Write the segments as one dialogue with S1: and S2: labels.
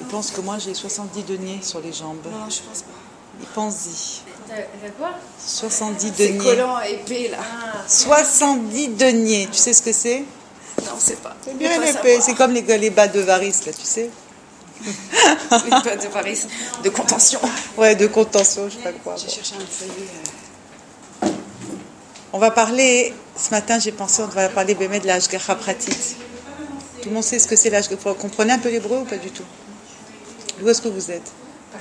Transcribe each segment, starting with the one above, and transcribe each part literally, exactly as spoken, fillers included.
S1: pense que moi j'ai soixante-dix deniers sur les jambes.
S2: Non, je pense pas.
S1: Il pense-y.
S3: T'as t'as quoi?
S1: soixante-dix
S2: C'est
S1: deniers.
S2: collant, épais, là.
S3: Ah,
S1: soixante-dix deniers. Tu sais ce que c'est?
S2: Non, c'est pas.
S1: C'est
S2: Je
S1: bien
S2: veux pas
S1: épais.
S2: savoir.
S1: C'est comme les, les bas de varices, là, tu sais?
S2: Oui, pas de Paris, de contention.
S1: Ouais, de contention, je sais pas quoi.
S2: J'ai
S1: Bon.
S2: cherché un feuillet. euh,
S1: On va parler, ce matin j'ai pensé, on va parler Bémet de l'Ashgacha Pratit. Tout le monde sait ce que c'est l'Ashgacha. Vous comprenez un peu l'hébreu ou pas du tout? Où est-ce que vous êtes?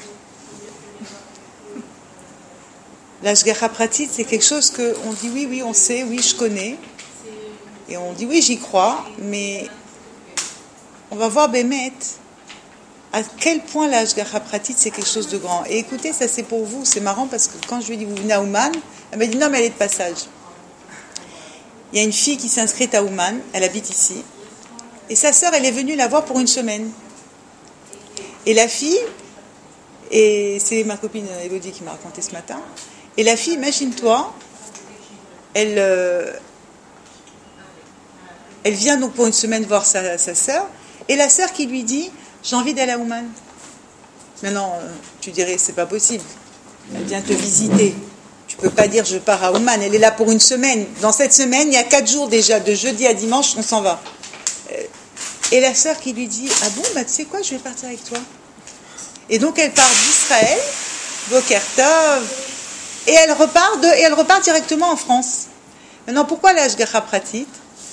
S1: L'Ashgacha Pratit, c'est quelque chose que on dit oui, oui, on sait, oui, je connais. Et on dit oui, j'y crois, mais on va voir Bémet à quel point l'Ashgacha Pratit c'est quelque chose de grand. Et écoutez, ça c'est pour vous, c'est marrant parce que quand je lui ai dit vous venez à Ouman, elle m'a dit non mais elle est de passage. Il y a une fille qui s'est inscrite à Ouman, elle habite ici, et sa sœur elle est venue la voir pour une semaine. Et la fille, et c'est ma copine Elodie qui m'a raconté ce matin, et la fille, imagine-toi, elle, euh, elle vient donc pour une semaine voir sa, sa sœur, et la sœur qui lui dit j'ai envie d'aller à Ouman. Maintenant, euh, tu dirais c'est pas possible. Elle vient te visiter. Tu peux pas dire je pars à Ouman. Elle est là pour une semaine. Dans cette semaine, il y a quatre jours déjà, de jeudi à dimanche, on s'en va. Euh, et la sœur qui lui dit ah bon, bah tu sais quoi, je vais partir avec toi. Et donc elle part d'Israël, Boker Tov, et elle repart de, et elle repart directement en France. Maintenant, pourquoi l'Ashgacha Pratit?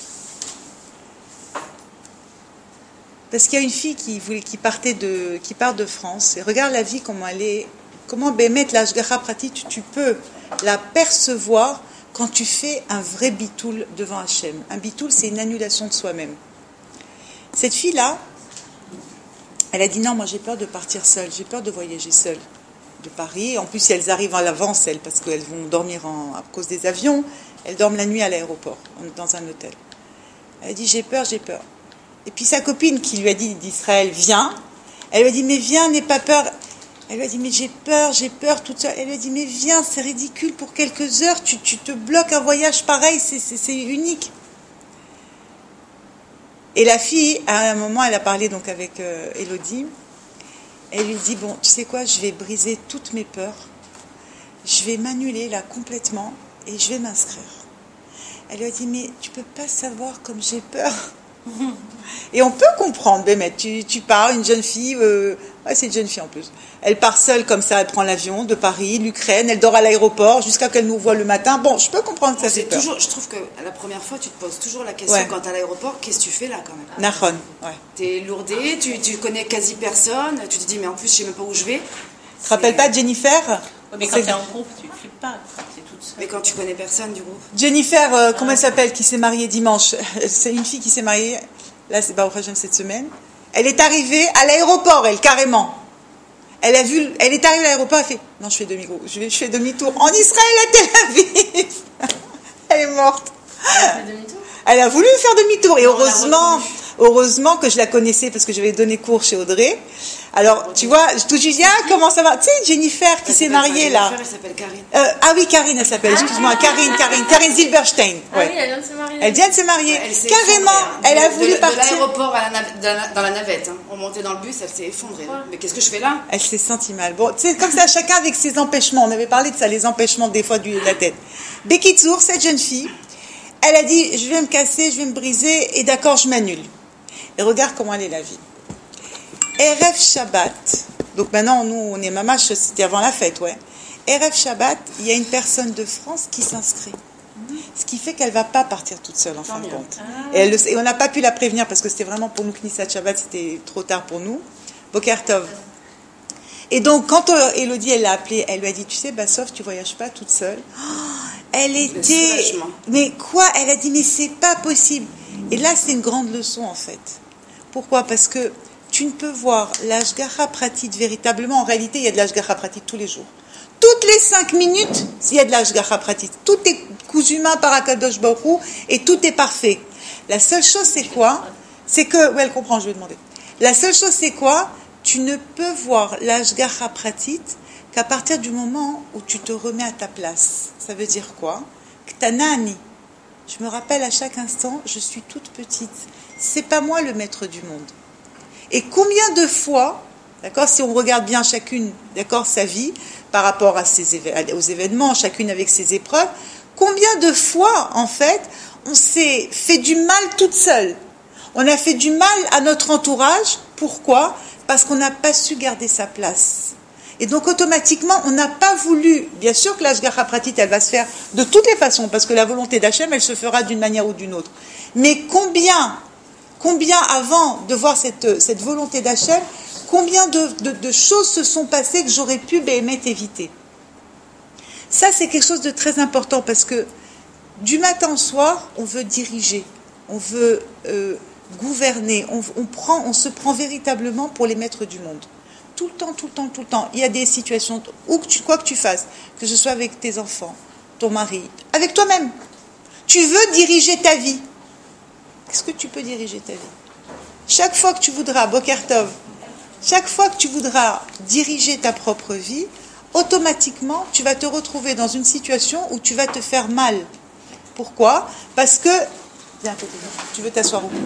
S1: Parce qu'il y a une fille qui, voulait, qui, partait de, qui part de France, et regarde la vie, comment elle est, comment Bémet l'Ashgacha Pratit, tu, tu peux la percevoir quand tu fais un vrai bitoul devant Hachem. Un bitoul, c'est une annulation de soi-même. Cette fille-là, elle a dit non, moi j'ai peur de partir seule, j'ai peur de voyager seule de Paris. En plus, elles arrivent à l'avance, elles, parce qu'elles vont dormir en, à cause des avions. Elles dorment la nuit à l'aéroport, dans un hôtel. Elle a dit j'ai peur, j'ai peur. Et puis sa copine qui lui a dit d'Israël, viens. Elle lui a dit, mais viens, n'aie pas peur. Elle lui a dit, mais j'ai peur, j'ai peur toute seule. Elle lui a dit, mais viens, c'est ridicule pour quelques heures. Tu, tu te bloques un voyage pareil, c'est, c'est, c'est unique. Et la fille, à un moment, elle a parlé donc avec euh, Elodie. Elle lui dit, bon, tu sais quoi, je vais briser toutes mes peurs. Je vais m'annuler là complètement et je vais m'inscrire. Elle lui a dit, mais tu peux pas savoir comme j'ai peur. Et on peut comprendre, Bémet, tu, tu pars, une jeune fille, euh, ouais, c'est une jeune fille en plus, elle part seule comme ça, elle prend l'avion de Paris, l'Ukraine, elle dort à l'aéroport jusqu'à qu'elle nous voit le matin. Bon, je peux comprendre que ça fait peur.
S2: Toujours, je trouve que la première fois, tu te poses toujours la question,
S1: Ouais.
S2: quand t'es à l'aéroport, qu'est-ce que tu fais là quand même?
S1: Nahon, ouais.
S2: T'es lourdé, tu, tu connais quasi personne, tu te dis mais en plus je sais même pas où je vais.
S1: Tu te rappelles pas de Jennifer?
S3: Ouais, mais quand t'es en groupe, tu flippes pas, t'es toute seule.
S2: Mais quand tu connais personne du groupe.
S1: Jennifer, euh, comment elle s'appelle, qui s'est mariée dimanche? C'est une fille qui s'est mariée, là c'est Baruch Hashem cette semaine. Elle est arrivée à l'aéroport, elle, carrément. Elle a vu, elle est arrivée à l'aéroport, elle fait, non, je fais demi-tour, je, vais, je fais demi-tour en Israël à Tel Aviv. Elle est morte.
S3: Elle fait demi-tour.
S1: Elle a voulu faire demi-tour, et
S3: Non, on l'a
S1: heureusement,
S3: retenue.
S1: heureusement que je la connaissais parce que j'avais donné cours chez Audrey. Alors, tu vois, je te dis, ah, comment ça va? Tu sais, Jennifer qui
S2: Elle
S1: s'est
S2: s'appelle
S1: mariée
S2: pas
S1: là.
S2: Jennifer, Elle s'appelle Karine.
S1: Euh, ah oui, Karine, elle s'appelle, excuse-moi, Karine, Karine, Karine Zilberstein.
S3: Ah
S1: Ouais.
S3: oui, elle vient de se marier.
S1: Elle vient de se marier.
S2: Elle s'est
S1: Carrément,
S2: effondrée, hein.
S1: elle a
S2: De-
S1: voulu
S2: de,
S1: partir.
S2: De l'aéroport à la nav- dans, la, dans la navette, hein. On montait dans le bus, elle s'est effondrée.
S3: Ouais.
S2: Mais qu'est-ce que je fais là?
S1: Elle s'est sentie mal. Bon, c'est comme ça, chacun avec ses empêchements. On avait parlé de ça, les empêchements des fois du, de la tête. Bekitsour, cette jeune fille, elle a dit, je vais me casser, je vais me briser, et d'accord, je m'annule. Et regarde comment elle est la vie. Erev Shabbat, donc maintenant, nous, on est mamache, c'était avant la fête, ouais. Erev Shabbat, il y a une personne de France qui s'inscrit. Ce qui fait qu'elle ne va pas partir toute seule, en fin de
S3: mieux.
S1: compte.
S3: Ah.
S1: Et, elle le sait- et on n'a pas pu la prévenir parce que c'était vraiment pour nous, Knisset Shabbat, c'était trop tard pour nous. Boker Tov. Et donc, quand euh, Elodie, elle l'a appelée, elle lui a dit, tu sais, Bassof, tu voyages pas toute seule. Oh, elle était...
S2: soulagement.
S1: Mais quoi? Elle a dit, mais c'est pas possible. Et là, c'est une grande leçon, en fait. Pourquoi? Parce que tu ne peux voir l'Ashgacha Pratit véritablement. En réalité, il y a de l'Ashgacha Pratit tous les jours. Toutes les cinq minutes, il y a de l'Ashgacha Pratit. Tout est cousu main par Akadosh Baruch Hu et tout est parfait. La seule chose, c'est quoi? C'est que... Ouais, elle comprend, je vais demander. La seule chose, c'est quoi? Tu ne peux voir l'Ashgacha Pratit qu'à partir du moment où tu te remets à ta place. Ça veut dire quoi? Ktanani. Je me rappelle à chaque instant, je suis toute petite. C'est pas moi le maître du monde. Et combien de fois D'accord? Si on regarde bien chacune, d'accord, sa vie par rapport à ses éve- aux événements, chacune avec ses épreuves, combien de fois, en fait, on s'est fait du mal toute seule? On a fait du mal à notre entourage. Pourquoi? Parce qu'on n'a pas su garder sa place. Et donc, automatiquement, on n'a pas voulu... Bien sûr que l'Ashgacha Pratit, elle va se faire de toutes les façons, parce que la volonté d'Hachem, elle se fera d'une manière ou d'une autre. Mais combien, combien avant de voir cette, cette volonté d'Hachem, combien de, de, de choses se sont passées que j'aurais pu Béhémet éviter? Ça, c'est quelque chose de très important, parce que du matin au soir, on veut diriger, on veut euh, gouverner, on, on, prend, on se prend véritablement pour les maîtres du monde. Tout le temps, tout le temps, tout le temps. Il y a des situations, où que tu, quoi que tu fasses, que ce soit avec tes enfants, ton mari, avec toi-même. Tu veux diriger ta vie. Qu'est-ce que tu peux diriger ta vie? Chaque fois que tu voudras, Boker Tov, chaque fois que tu voudras diriger ta propre vie, automatiquement, tu vas te retrouver dans une situation où tu vas te faire mal. Pourquoi? Parce que... Viens, tu veux t'asseoir où?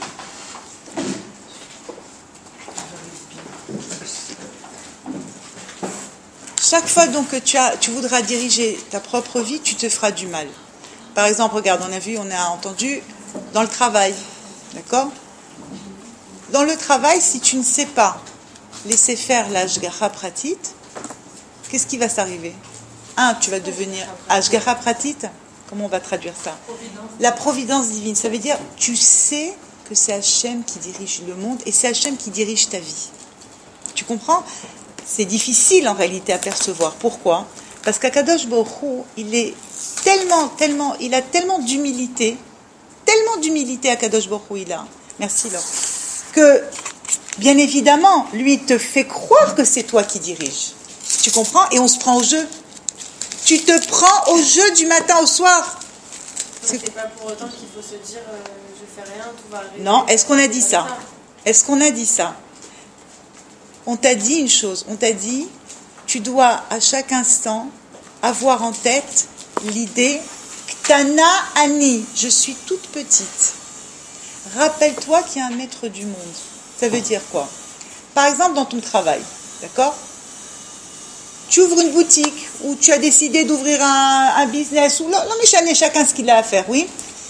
S1: Chaque fois donc que tu, as, tu voudras diriger ta propre vie, tu te feras du mal. Par exemple, regarde, on a vu, on a entendu dans le travail, d'accord? Dans le travail, si tu ne sais pas laisser faire l'Ashgacha Pratit, qu'est-ce qui va s'arriver? Un, tu vas devenir Ashgacha Pratit. Comment on va traduire ça? Providence. La providence divine, ça veut dire tu sais que c'est Hachem qui dirige le monde et c'est Hachem qui dirige ta vie. Tu comprends? C'est difficile en réalité à percevoir. Pourquoi? Parce qu'Akadosh Baruch Hu, il est tellement, tellement, il a tellement d'humilité, tellement d'humilité Akadosh Baruch Hu il a. Merci Laure. Que, bien évidemment, lui il te fait croire que c'est toi qui diriges. Tu comprends? Et on se prend au jeu. Tu te prends au jeu du matin au soir.
S3: C'est, c'est pas pour autant qu'il faut se dire euh, je fais rien, tout va arriver.
S1: Non, est-ce qu'on a dit ça? Est-ce qu'on a dit ça? On t'a dit une chose, on t'a dit, tu dois à chaque instant avoir en tête l'idée Ktana Ani, je suis toute petite. Rappelle-toi qu'il y a un maître du monde. Ça veut dire quoi? Par exemple, dans ton travail, d'accord? Tu ouvres une boutique ou tu as décidé d'ouvrir un, un business, ou non, non mais chacun ce qu'il a à faire, oui.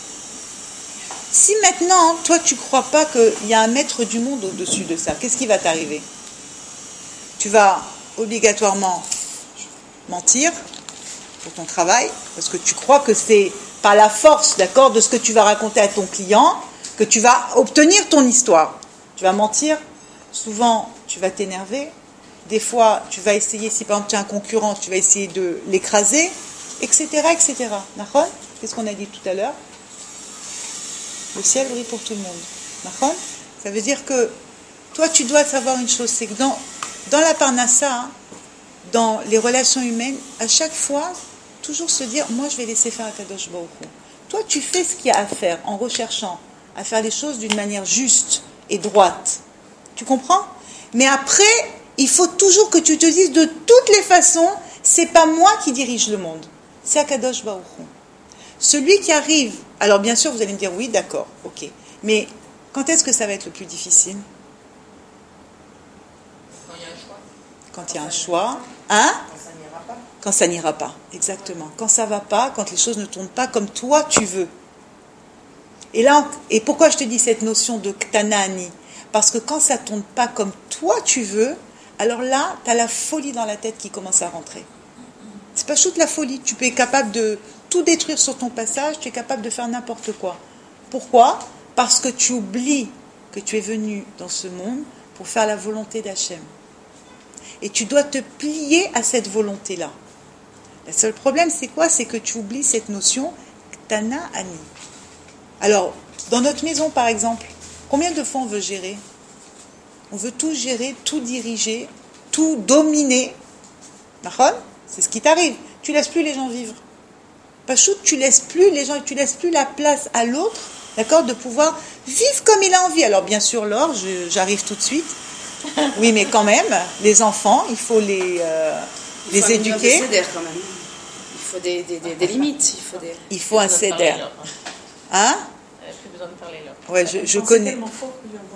S1: Si maintenant, toi, tu ne crois pas qu'il y a un maître du monde au-dessus de ça, qu'est-ce qui va t'arriver? Tu vas obligatoirement mentir pour ton travail, parce que tu crois que c'est par la force, d'accord, de ce que tu vas raconter à ton client, que tu vas obtenir ton histoire. Tu vas mentir, souvent tu vas t'énerver, des fois tu vas essayer, si par exemple tu as un concurrent, tu vas essayer de l'écraser, et cetera, et cetera. D'accord? Qu'est-ce qu'on a dit tout à l'heure? Le ciel brille pour tout le monde. D'accord? Ça veut dire que toi tu dois savoir une chose, c'est que dans Dans la parnassa, dans les relations humaines, à chaque fois, toujours se dire, moi je vais laisser faire Akadosh Baruch Hu. Toi tu fais ce qu'il y a à faire en recherchant à faire les choses d'une manière juste et droite. Tu comprends? Mais après, il faut toujours que tu te dises de toutes les façons, c'est pas moi qui dirige le monde, c'est Akadosh Baruch Hu. Celui qui arrive, alors bien sûr vous allez me dire, oui d'accord, ok, mais quand est-ce que ça va être le plus difficile? Quand il y a un choix, hein? Quand ça n'ira pas. Quand ça n'ira pas, exactement. Quand ça va pas, quand les choses ne tournent pas comme toi tu veux. Et là, et pourquoi je te dis cette notion de Ktanani? Parce que quand ça tourne pas comme toi tu veux, alors là, tu as la folie dans la tête qui commence à rentrer. C'est pas toute la folie. Tu peux être capable de tout détruire sur ton passage, tu es capable de faire n'importe quoi. Pourquoi? Parce que tu oublies que tu es venu dans ce monde pour faire la volonté d'Hachem. Et tu dois te plier à cette volonté-là. Le seul problème, c'est quoi? C'est que tu oublies cette notion Ktana Ani. Alors, dans notre maison, par exemple, combien de fois on veut gérer? On veut tout gérer, tout diriger, tout dominer. D'accord? C'est ce qui t'arrive. Tu laisses plus les gens vivre. Pachout, tu laisses plus les gens, tu laisses plus la place à l'autre, d'accord, de pouvoir vivre comme il a envie. Alors, bien sûr, Laure, je, j'arrive tout de suite. Oui, mais quand même, les enfants, il faut les, euh, il les
S2: faut
S1: éduquer.
S2: Un céder, quand même. Il faut des, des, des, des limites. Il faut, des...
S1: il faut un céder. Hein?
S3: J'ai plus besoin de parler là.
S1: Ouais, je, je connais.
S4: C'est tellement fort que j'ai entendu.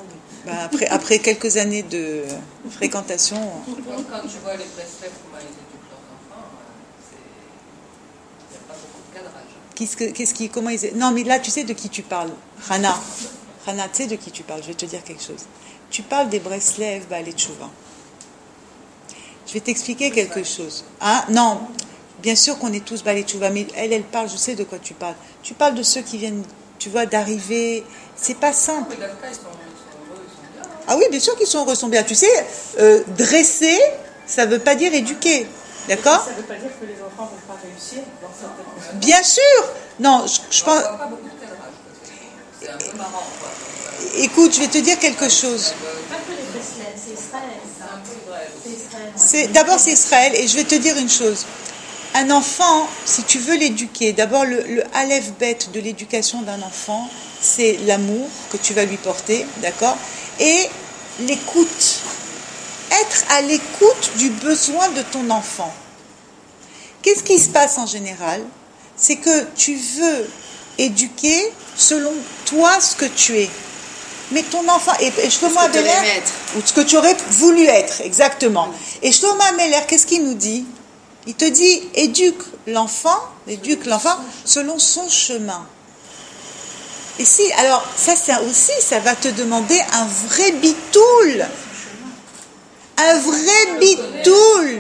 S1: Ben, après, après quelques années de fréquentation.
S4: Comme quand tu vois les Breslev, comment ils éduquent leurs enfants, c'est... il n'y a pas beaucoup de cadrage.
S1: Qu'est-ce que, qu'est-ce qui, comment ils... Non, mais là, tu sais de qui tu parles. Rana. Rana, tu sais de qui tu parles. Je vais te dire quelque chose. Tu parles des Breslev, Baalei Tchouva. Je vais t'expliquer quelque chose. Hein? Non, bien sûr qu'on est tous Baalei Tchouva, mais elle, elle parle, je sais de quoi tu parles. Tu parles de ceux qui viennent, tu vois, d'arriver. C'est pas simple.
S4: Mais ils sont, ils sont heureux, ils sont bien.
S1: Ah oui, bien sûr qu'ils sont heureux, ils sont bien. Tu sais, euh, dresser, ça ne veut pas dire éduquer. D'accord?
S3: Ça ne veut pas dire que les enfants ne vont pas réussir dans certaines choses.
S1: Bien sûr. Non, je, je pense...
S4: On ne voit pas beaucoup de cadrage. C'est un peu marrant, quoi.
S1: Écoute, je vais te dire quelque chose.
S5: Pas que les Breslev, c'est Israël, ça.
S4: C'est un peu Israël.
S5: C'est Israël. ouais.
S1: C'est, d'abord, c'est Israël, et je vais te dire une chose. Un enfant, si tu veux l'éduquer, d'abord, le, le aleph bête de l'éducation d'un enfant, c'est l'amour que tu vas lui porter, d'accord? Et l'écoute. Être à l'écoute du besoin de ton enfant. Qu'est-ce qui se passe en général? C'est que tu veux éduquer selon toi ce que tu es. Mais ton enfant, et, et Shlomo
S2: Ce que tu
S1: Ameler,
S2: aurais aimé être.
S1: ou ce que tu aurais voulu être, exactement. Et Shlomo Ameler, qu'est-ce qu'il nous dit? Il te dit, éduque l'enfant, éduque l'enfant selon son chemin. Et si, alors, ça, ça aussi, ça va te demander un vrai bitoul. Un vrai bitoul.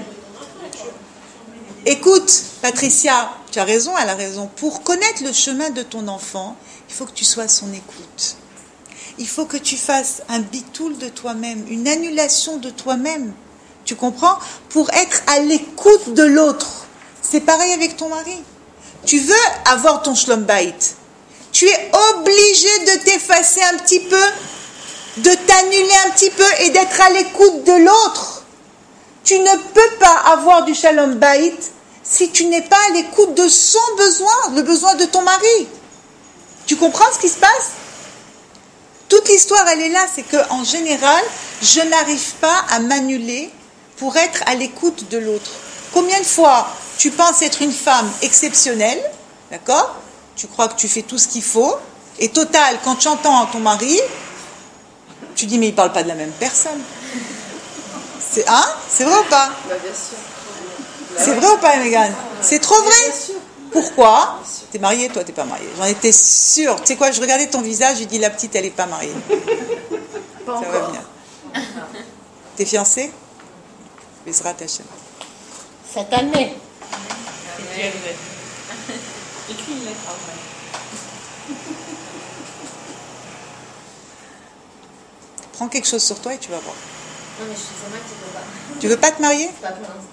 S1: Écoute, Patricia, tu as raison, elle a raison. Pour connaître le chemin de ton enfant, il faut que tu sois à son écoute. Il faut que tu fasses un bitoul de toi-même, une annulation de toi-même. Tu comprends? Pour être à l'écoute de l'autre. C'est pareil avec ton mari. Tu veux avoir ton shlom bayit. Tu es obligé de t'effacer un petit peu, de t'annuler un petit peu et d'être à l'écoute de l'autre. Tu ne peux pas avoir du shalom bayit si tu n'es pas à l'écoute de son besoin, le besoin de ton mari. Tu comprends ce qui se passe? Toute l'histoire, elle est là, c'est qu'en général, je n'arrive pas à m'annuler pour être à l'écoute de l'autre. Combien de fois tu penses être une femme exceptionnelle, d'accord? Tu crois que tu fais tout ce qu'il faut, et total, quand tu entends ton mari, tu dis, mais il ne parle pas de la même personne. C'est, hein? C'est vrai ou pas?
S2: Bah, bien sûr.
S1: C'est vrai ou pas, Mégane? C'est trop vrai?
S2: Bien sûr.
S1: Pourquoi? T'es mariée, toi, t'es pas mariée. J'en étais sûre. Tu sais quoi, je regardais ton visage, j'ai dit, la petite, elle est pas mariée.
S2: Pas
S1: Ça
S2: encore.
S1: va venir. T'es fiancée? Bezrat Hashem.
S5: Cette année.
S3: Écris une lettre après.
S1: Prends quelque chose sur toi et tu vas voir.
S5: Non, mais je suis moi qui peux pas.
S1: Tu veux pas te marier?
S5: Pas pour l'instant.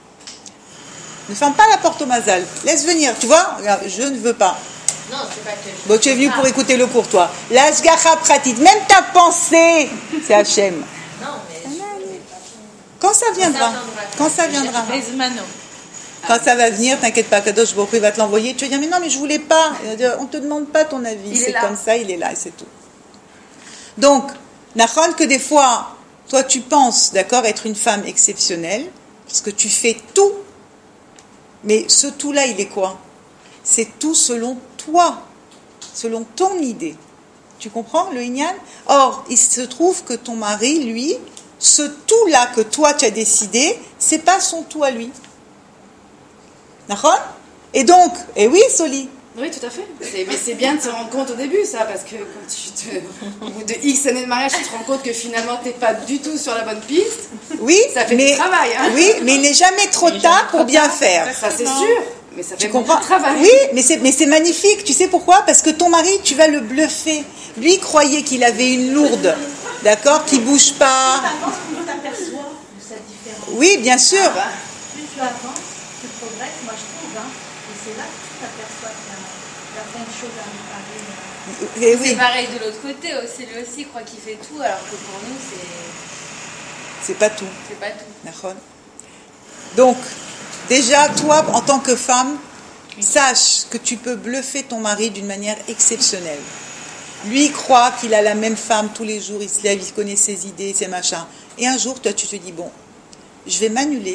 S1: Ne ferme pas la porte au mazal. Laisse venir. Tu vois? Regarde, je ne veux pas.
S5: Non, c'est pas que je.
S1: Bon, tu es venu
S5: Ah.
S1: pour écouter le cours, toi. L'ashgacha pratique. Même ta pensée, c'est Hachem.
S5: Non, mais. je-
S1: Quand ça viendra? Quand ça viendra? Quand ça va venir, t'inquiète pas, Kadosh Baruch Hu va te l'envoyer. Tu vas dire, mais non, mais je voulais pas. Il va dire, on te demande pas ton avis.
S2: Il est
S1: C'est
S2: là.
S1: comme ça, il est là et c'est tout. Donc, Nachon, que des fois, toi, tu penses, d'accord, être une femme exceptionnelle, parce que tu fais tout. Mais ce tout-là, il est quoi? C'est tout selon toi, selon ton idée. Tu comprends le Inyan? Or, il se trouve que ton mari, lui, ce tout-là que toi tu as décidé, c'est pas son tout à lui. D'accord? Et donc, et oui, Soli.
S2: Oui, tout à fait. C'est- mais c'est bien de se rendre compte au début, ça, parce que quand tu te, au bout de X années de mariage, tu te rends compte que finalement, t'es pas du tout sur la bonne piste.
S1: Oui,
S2: Ça fait
S1: mais
S2: du travail, hein.
S1: oui, mais il n'est jamais trop tard pour bien faire.
S2: Ça, c'est sûr. Mais ça fait
S1: Tu
S2: beaucoup
S1: comprends?
S2: de travail.
S1: Oui, mais c'est, mais c'est magnifique. Tu sais pourquoi? Parce que ton mari, tu vas le bluffer. Lui croyait qu'il avait une lourde, d'accord, qui bouge pas.
S5: Plus tu t'aperçois de cette différence.
S1: Oui, bien sûr.
S2: Ah bah,
S5: Plus tu avances, tu progresses, moi je trouve. Hein. Et c'est là que tu t'aperçois qu'il y a, il y a plein de choses à réparer. euh.
S1: Et
S6: C'est
S1: oui,
S6: pareil de l'autre côté aussi, lui aussi croit qu'il fait tout, alors que pour nous, c'est,
S1: c'est pas tout.
S6: c'est pas tout.
S1: D'accord. Donc, déjà, toi, en tant que femme, sache que tu peux bluffer ton mari d'une manière exceptionnelle. Lui croit qu'il a la même femme tous les jours, il se lève, il connaît ses idées, ses machins. Et un jour, toi, tu te dis, bon, je vais m'annuler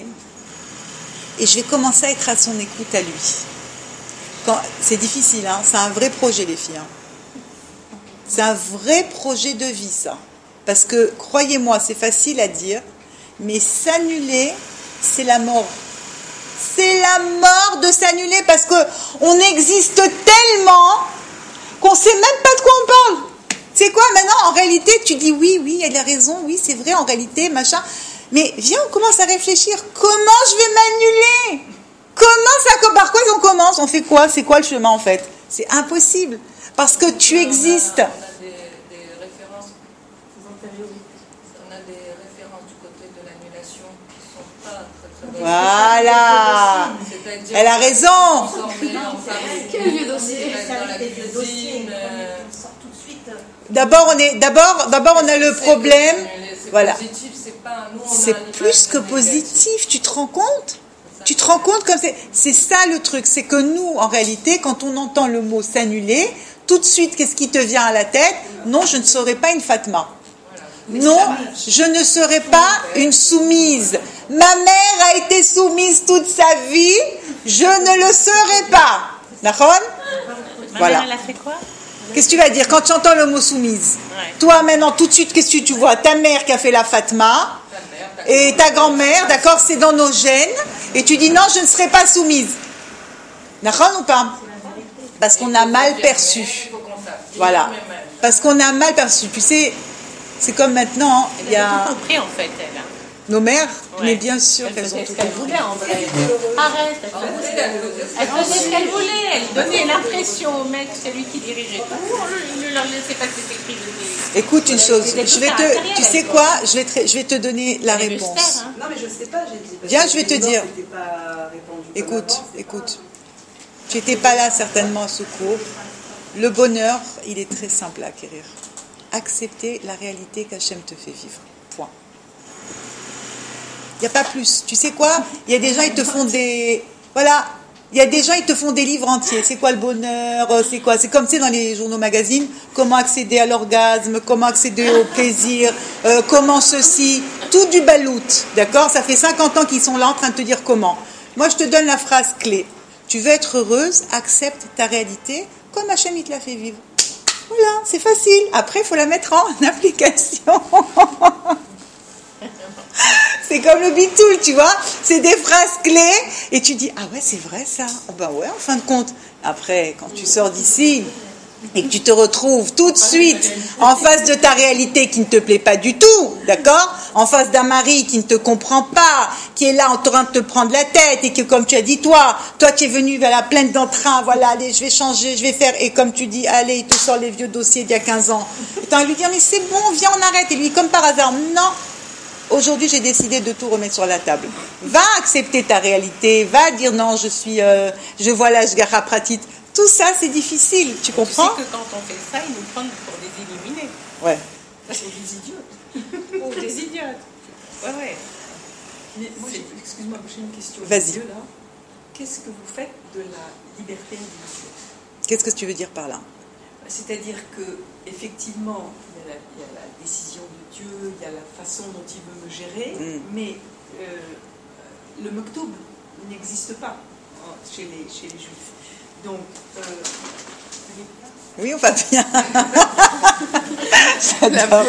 S1: et je vais commencer à être à son écoute à lui. Quand, c'est difficile, hein, c'est un vrai projet, les filles. Hein. C'est un vrai projet de vie, ça. Parce que, croyez-moi, c'est facile à dire, mais s'annuler, c'est la mort. C'est la mort de s'annuler parce qu'on existe tellement qu'on ne sait même pas de quoi on parle. C'est quoi maintenant? En réalité, tu dis oui, oui, elle a raison, oui, c'est vrai, en réalité, machin. Mais viens, on commence à réfléchir. Comment je vais m'annuler? Comment ça, par quoi on commence? On fait quoi? C'est quoi le chemin en fait? C'est impossible. Parce que tu existes.
S4: On a, on a des, des références. On a des références du côté de l'annulation qui ne sont pas très très bonnes.
S1: Voilà. Elle a raison.
S2: Quel vieux dossier?
S4: Dans la cuisine.
S1: D'abord, on est, d'abord, d'abord, on a le problème. Voilà.
S4: Positif, c'est pas, nous, on a
S1: C'est
S4: un
S1: plus que
S4: image
S1: positif. Tu te rends compte? Tu te rends compte comme c'est, c'est ça le truc. C'est que nous, en réalité, quand on entend le mot s'annuler, tout de suite, qu'est-ce qui te vient à la tête? Non, je ne serai pas une Fatma. Non, je ne serai pas une soumise. Ma mère a été soumise toute sa vie. Je ne le serai pas. D'accord? Voilà.
S7: Elle a fait quoi?
S1: Qu'est-ce que tu vas dire quand tu entends le mot soumise?
S7: Ouais.
S1: Toi, maintenant, tout de suite, qu'est-ce que tu vois? Ta mère qui a fait la Fatma et ta grand-mère, d'accord, c'est dans nos gènes. Et tu dis non, je ne serai pas soumise. D'accord ou pas? Parce qu'on a mal perçu. Voilà. Parce qu'on a mal perçu. Tu sais, c'est comme maintenant, il y a...
S7: Elle a tout compris en fait, elle.
S1: Nos mères,
S7: Ouais.
S1: mais bien sûr
S7: Elle
S1: qu'elles
S7: faisait
S1: ont
S7: ce
S1: tout
S7: qu'elle
S1: compris.
S7: voulait en vrai. Arrête, elle faisait, elle faisait ce qu'elle voulait. Elle donnait l'impression au mec, c'est lui qui dirigeait tout. Il ne leur laissait pas ses écrits.
S1: Écoute une chose,
S7: Elle était
S1: je vais
S7: toute
S1: te,
S7: caractérielle,
S1: tu sais
S7: elle,
S1: quoi, je vais te, je vais te donner la
S7: Elle est
S1: réponse.
S7: austère, hein.
S8: Non, mais je sais pas, j'ai dit. parce
S1: Viens,
S8: que
S1: je vais te
S8: les
S1: dire.
S8: gens, c'était pas répandu comme
S1: Écoute,
S8: avant, c'est
S1: écoute. Tu n'étais pas là certainement à ce cours. Le bonheur, il est très simple à acquérir. Accepter la réalité qu'Hachem te fait vivre. Point. Il n'y a pas plus. Tu sais quoi? Il y a des gens, ils te font des... Voilà. Il y a des gens, ils te font des livres entiers. C'est quoi le bonheur? C'est quoi? C'est comme c'est dans les journaux magazines. Comment accéder à l'orgasme? Comment accéder au plaisir? euh, Comment ceci? Tout du balout. D'accord? Ça fait cinquante ans qu'ils sont là en train de te dire comment. Moi, je te donne la phrase clé. Tu veux être heureuse? Accepte ta réalité comme Hachem, il te l'a fait vivre. Voilà, c'est facile. Après, il faut la mettre en application. C'est comme le bitoul, tu vois. C'est des phrases clés. Et tu dis, ah ouais, c'est vrai ça. Oh ben ouais, en fin de compte. Après, quand tu sors d'ici et que tu te retrouves tout de suite en face de ta réalité qui ne te plaît pas du tout, d'accord? En face d'un mari qui ne te comprend pas, qui est là en train de te prendre la tête et que, comme tu as dit, toi, toi tu es venu vers la pleine d'entrain, voilà, allez, je vais changer, je vais faire, et comme tu dis, allez, il te sort les vieux dossiers d'il y a quinze ans. Et tu as envie de lui dire, mais c'est bon, viens, on arrête. Et lui, comme par hasard, non. Aujourd'hui, j'ai décidé de tout remettre sur la table. Va accepter ta réalité, va dire non, je suis, euh, je vois l'Ashgara Pratit. Tout ça, c'est difficile, tu comprends?
S7: Tu sais que quand on fait ça, ils nous prennent pour des illuminés.
S1: Ouais.
S7: Ou des idiotes. Ou des idiotes. Ouais, ouais.
S8: Mais moi, j'ai- excuse-moi, j'ai une question.
S1: Vas-y.
S8: Dieu, là. Qu'est-ce que vous faites de la liberté individuelle?
S1: Qu'est-ce que tu veux dire par là?
S8: C'est-à-dire que effectivement, il y, a la, il y a la décision de Dieu, il y a la façon dont il veut me gérer,
S1: Mm.
S8: mais euh, le maktoub n'existe pas hein, chez les, chez les juifs. Donc, euh,
S1: Oui, on va bien. J'adore.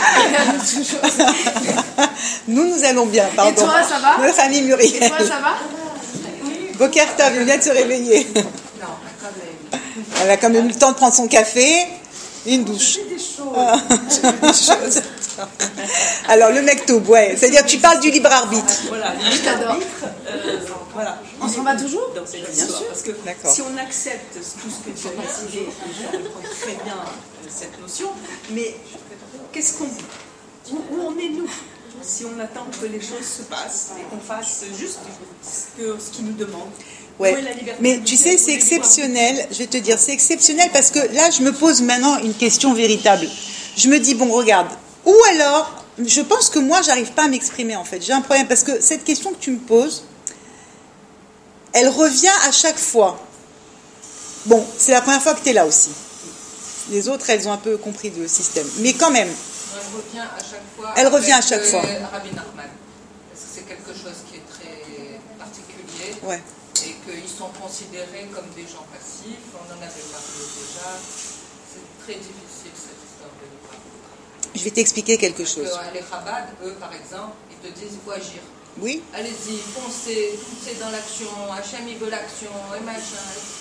S1: Nous, nous allons bien, pardon.
S2: Et toi, ça va?
S1: Notre amie
S2: Et
S1: Muriel.
S2: toi, ça va?
S1: Bokerta vient de se réveiller.
S8: non, quand même.
S1: Elle a quand même eu le temps de prendre son café et une douche.
S8: C'est des choses.
S1: Ah, des choses. Alors, le mektoub, ouais. C'est-à-dire que tu parles du libre arbitre.
S8: Voilà, le
S2: Je t'adore.
S8: arbitre, euh, voilà.
S2: On s'en va toujours?
S8: Dans cette
S2: Bien
S8: histoire,
S2: sûr.
S8: parce que
S1: D'accord.
S8: si on accepte tout ce que tu as décidé, et je comprends très bien euh, cette notion, mais qu'est-ce qu'on dit? Où, où en est nous? Si on attend que les choses se passent et qu'on fasse juste ce que ce qu'ils nous demandent.
S1: Ouais.
S8: Où est la liberté
S1: Mais tu sais, c'est exceptionnel. Je vais te dire, c'est exceptionnel parce que là, je me pose maintenant une question véritable. Je me dis, bon, regarde. Ou alors, je pense que moi, j'arrive pas à m'exprimer en fait. J'ai un problème parce que cette question que tu me poses, elle revient à chaque fois. Bon, c'est la première fois que tu es là aussi. Les autres, elles ont un peu compris le système. Mais quand même,
S4: Elle revient à chaque fois.
S1: Elle revient à
S4: avec,
S1: chaque
S4: euh,
S1: fois.
S4: Rabbi Nachman. Parce que c'est quelque chose qui est très particulier
S1: ouais.
S4: et qu'ils sont considérés comme des gens passifs. On en avait parlé déjà. C'est très difficile cette histoire de libre arbitre.
S1: Je vais t'expliquer quelque
S4: Parce
S1: chose.
S4: que les Chabad, eux, par exemple, ils te disent il faut agir.
S1: Oui.
S4: Allez-y, foncez, foncez dans l'action, Hachem il veut l'action, et machin.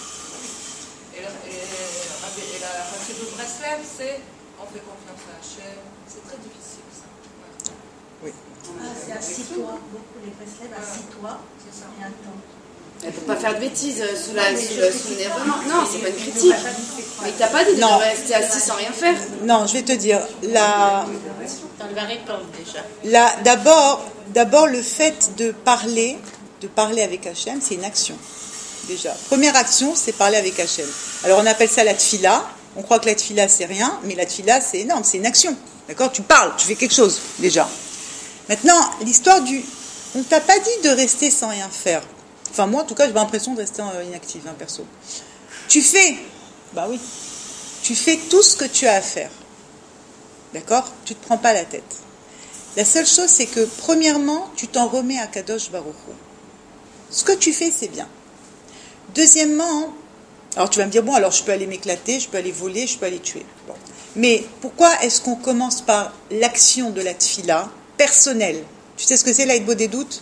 S4: Et la, et, et la Hachem de Breslev, c'est on fait confiance à Hachem. C'est très difficile ça. Ouais.
S1: Oui.
S5: Ah, c'est assis-toi. Beaucoup les Breslev, assis-toi.
S4: C'est ça.
S5: Et attends.
S2: Il ne faut pas faire de bêtises sous la sous le sous l'énervement. Non, c'est pas une critique. Mais il t'a pas dit de
S1: Non.
S2: rester assis sans rien faire.
S1: Non, je vais te dire, la,
S7: On va répondre déjà.
S1: la, d'abord, d'abord, le fait de parler, de parler avec Hachem, c'est une action. Déjà. Première action, c'est parler avec Hachem. Alors, on appelle ça la tfila. On croit que la tfila, c'est rien, mais la tfila, c'est énorme, c'est une action. D'accord? Tu parles, tu fais quelque chose, déjà. Maintenant, l'histoire du... On t'a pas dit de rester sans rien faire. Enfin, moi, en tout cas, j'ai l'impression de rester inactive, hein, perso. Tu fais, bah oui, tu fais tout ce que tu as à faire. D'accord? Tu ne te prends pas la tête. La seule chose, c'est que, premièrement, tu t'en remets à Kadosh Baruch Hu. Ce que tu fais, c'est bien. Deuxièmement, alors tu vas me dire, bon, alors je peux aller m'éclater, je peux aller voler, je peux aller tuer. Bon. Mais pourquoi est-ce qu'on commence par l'action de la tfila personnelle? Tu sais ce que c'est, l'Aïdbo des doutes?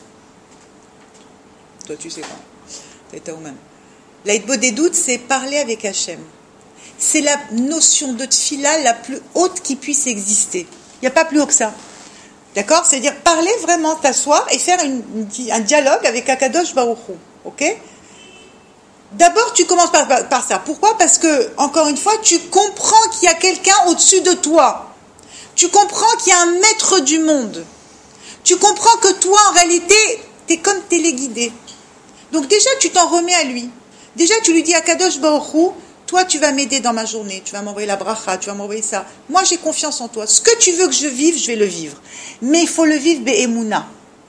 S1: Toi, tu sais quoi? T'es Taouman. L'Aïdbo des doutes, c'est parler avec Hachem. C'est la notion de tfila la plus haute qui puisse exister. Il n'y a pas plus haut que ça. D'accord? C'est-à-dire parler vraiment, t'asseoir et faire une, un dialogue avec Akadosh Baruch Hu. Ok? D'abord, tu commences par, par, par ça. Pourquoi? Parce que, encore une fois, tu comprends qu'il y a quelqu'un au-dessus de toi. Tu comprends qu'il y a un maître du monde. Tu comprends que toi, en réalité, tu es comme téléguidé. Donc déjà, tu t'en remets à lui. Déjà, tu lui dis à Kadosh Baruch Hu, toi, tu vas m'aider dans ma journée. Tu vas m'envoyer la bracha, tu vas m'envoyer ça. Moi, j'ai confiance en toi. Ce que tu veux que je vive, je vais le vivre. Mais il faut le vivre be'emouna.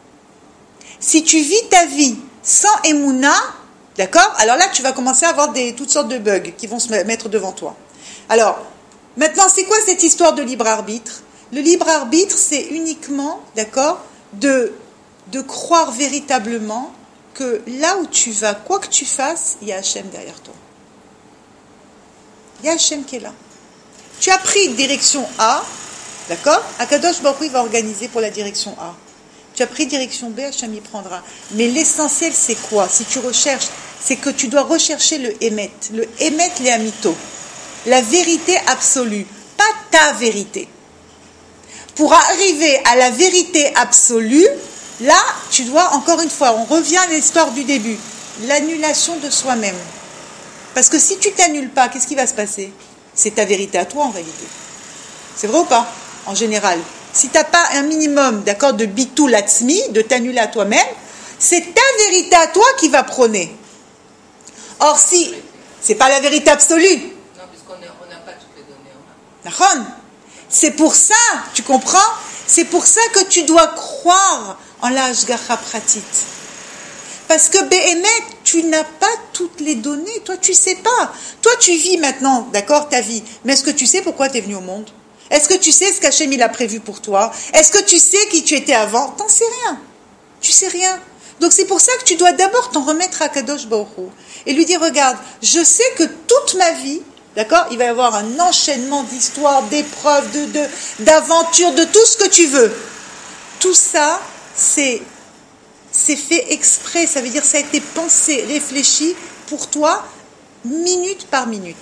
S1: Si tu vis ta vie sans émouna, d'accord? Alors là, tu vas commencer à avoir des, toutes sortes de bugs qui vont se mettre devant toi. Alors, maintenant, c'est quoi cette histoire de libre arbitre? Le libre arbitre, c'est uniquement, d'accord, de, de croire véritablement que là où tu vas, quoi que tu fasses, il y a Hachem derrière toi. Il y a Hachem qui est là. Tu as pris direction A, d'accord? Akadosh Baruch Hu va organiser pour la direction A. Tu as pris direction B, Hachem y prendra. Mais l'essentiel, c'est quoi? Si tu recherches, c'est que tu dois rechercher le Emet. Le Emet, les Amito. La vérité absolue. Pas ta vérité. Pour arriver à la vérité absolue, là, tu dois, encore une fois, on revient à l'histoire du début. L'annulation de soi-même. Parce que si tu t'annules pas, qu'est-ce qui va se passer? C'est ta vérité à toi, en réalité. C'est vrai ou pas? En général. Si tu n'as pas un minimum, d'accord, de bitou latzmi, de t'annuler à toi-même, c'est ta vérité à toi qui va prôner. Or, si, c'est pas la vérité absolue.
S4: Non, puisqu'on n'a pas toutes les données en main.
S1: D'accord? C'est pour ça, tu comprends? C'est pour ça que tu dois croire en la Hashgacha Pratit. Parce que, Béhémet, tu n'as pas toutes les données. Toi, tu sais pas. Toi, tu vis maintenant, d'accord, ta vie. Mais est-ce que tu sais pourquoi tu es venu au monde? Est-ce que tu sais ce qu'Hachem il a prévu pour toi? Est-ce que tu sais qui tu étais avant? T'en sais rien. Tu sais rien. Donc c'est pour ça que tu dois d'abord t'en remettre à Kadosh Baruch Hu et lui dire, regarde, je sais que toute ma vie, d'accord, il va y avoir un enchaînement d'histoires, d'épreuves, de, de, d'aventures, de tout ce que tu veux. Tout ça, c'est, c'est fait exprès. Ça veut dire ça a été pensé, réfléchi pour toi, minute par minute.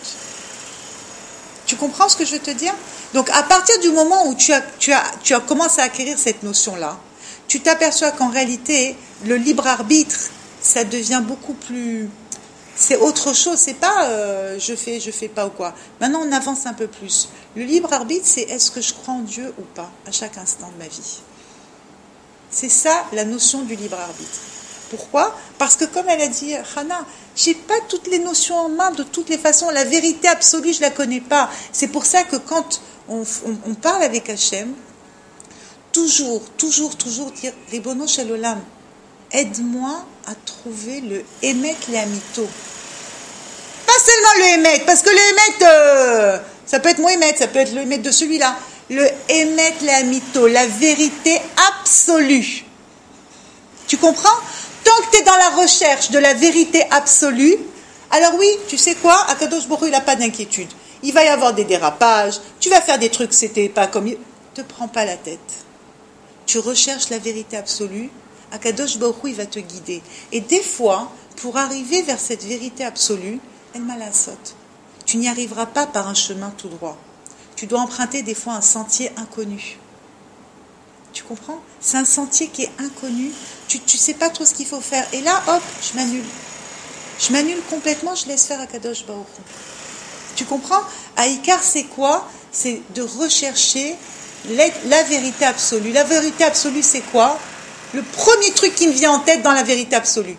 S1: Tu comprends ce que je veux te dire? Donc, à partir du moment où tu as, tu as, tu as commencé à acquérir cette notion-là, tu t'aperçois qu'en réalité, le libre arbitre, ça devient beaucoup plus... C'est autre chose, c'est pas euh, je fais, je fais pas ou quoi. Maintenant, on avance un peu plus. Le libre arbitre, c'est est-ce que je crois en Dieu ou pas, à chaque instant de ma vie. C'est ça, la notion du libre arbitre. Pourquoi? Parce que comme elle a dit, Hana, j'ai pas toutes les notions en main de toutes les façons. La vérité absolue, je la connais pas. C'est pour ça que quand on, on, on parle avec Hachem, toujours, toujours, toujours dire, Ribono Shel Olam, aide-moi à trouver le Emet Lehamito. Pas seulement le Emet, parce que le Emet, euh, ça peut être mon Emet, ça peut être le Emet de celui-là. Le Emet Lehamito, la vérité absolue. Tu comprends? Tant que tu es dans la recherche de la vérité absolue, alors oui, tu sais quoi? Akadosh Baruch Hu, il n'a pas d'inquiétude. Il va y avoir des dérapages, tu vas faire des trucs, c'était pas comme... te prends pas la tête. Tu recherches la vérité absolue. Akadosh Baruch Hu, il va te guider. Et des fois, pour arriver vers cette vérité absolue, El Malasot, tu n'y arriveras pas par un chemin tout droit. Tu dois emprunter des fois un sentier inconnu. Tu comprends? C'est un sentier qui est inconnu. Tu ne sais pas trop ce qu'il faut faire. Et là, hop, je m'annule. Je m'annule complètement, je laisse faire Akadosh Baruch Hu. Tu comprends? Aïkar, c'est quoi? C'est de rechercher la vérité absolue. La vérité absolue, c'est quoi? Le premier truc qui me vient en tête dans la vérité absolue.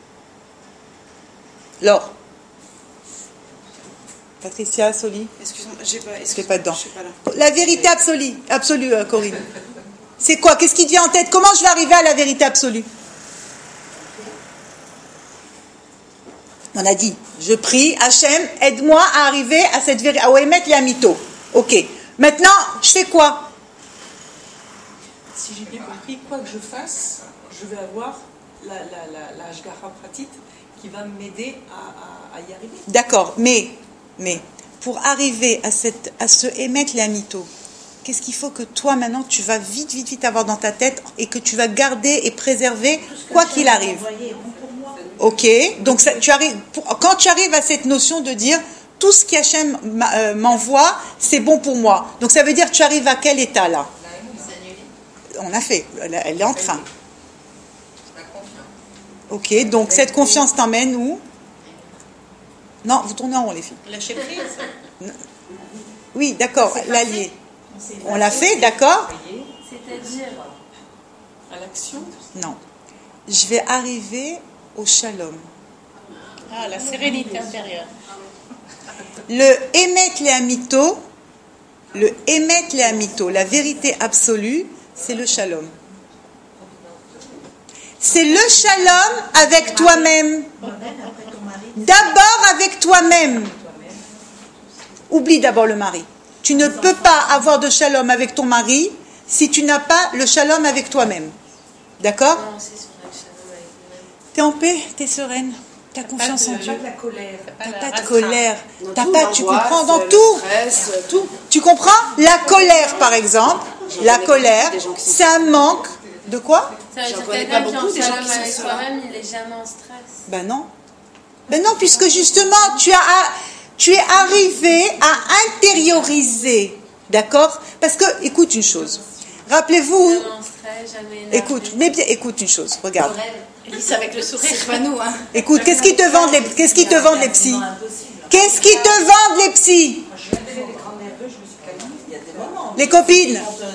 S1: Laure. Patricia, Soli.
S2: Excuse-moi, j'ai pas.
S1: Je suis pas dedans.
S2: Je suis pas là.
S1: La vérité absolue, absolue, euh, Corinne. C'est quoi? Qu'est-ce qui te vient en tête? Comment je vais arriver à la vérité absolue? On a dit, je prie, Hachem, aide-moi à arriver à cette vérité, à Oemet Yamito. Ok. Maintenant, je fais quoi?
S8: Si j'ai bien compris, quoi que je fasse, je vais avoir la, la, la, la Hashgacha Pratit qui va m'aider à, à, à y arriver.
S1: D'accord, mais, mais pour arriver à, cette, à ce Emet Yamito, qu'est-ce qu'il faut que toi, maintenant, tu vas vite, vite, vite avoir dans ta tête et que tu vas garder et préserver, quoi qu'il arrive. Ok, donc ça, tu arrives, pour, quand tu arrives à cette notion de dire tout ce qu'Hachem euh, m'envoie, c'est bon pour moi. Donc ça veut dire tu arrives à quel état là? On a fait, elle, elle est en train. Ok, donc cette confiance t'emmène où? Non, vous tournez en rond les filles.
S7: Lâcher prise.
S1: Oui, d'accord, l'allié. On l'a fait, d'accord?
S3: C'est-à-dire
S8: À l'action?
S1: Non. Je vais arriver au shalom.
S7: Ah, la sérénité intérieure.
S1: Le Emet Lehamito, le Emet Lehamito, la vérité absolue, c'est le shalom. C'est le shalom avec toi-même. D'abord avec toi-même. Oublie d'abord le mari. Tu ne peux pas avoir de shalom avec ton mari si tu n'as pas le shalom avec toi-même. D'accord? T'es en paix, t'es sereine, t'as confiance en Dieu. T'as pas de colère. T'as pas, tu comprends dans tout.
S2: tout.
S1: Tu comprends? La colère, par exemple, la colère, c'est un manque de quoi?
S3: Ça veut
S2: J'en
S3: dire
S2: connais
S3: quelqu'un
S2: pas
S3: qui est en
S2: beaucoup, des gens
S3: shalom
S2: qui sont
S3: avec
S2: seuls.
S3: soi-même, il est jamais en stress.
S1: Ben non. Ben non, puisque justement, tu as, tu es arrivé à intérioriser, d'accord? Parce que, écoute une chose. Rappelez-vous.
S3: Jamais en stress, jamais énervé.
S1: Écoute, mais bien, écoute une chose. Regarde.
S7: Elise avec le sourire.
S2: C'est pas nous, hein.
S1: Écoute, qu'est-ce qui te vendent les, qu'est-ce qui te vendent les psys? Qu'est-ce qui te vendent les psys? Les copines.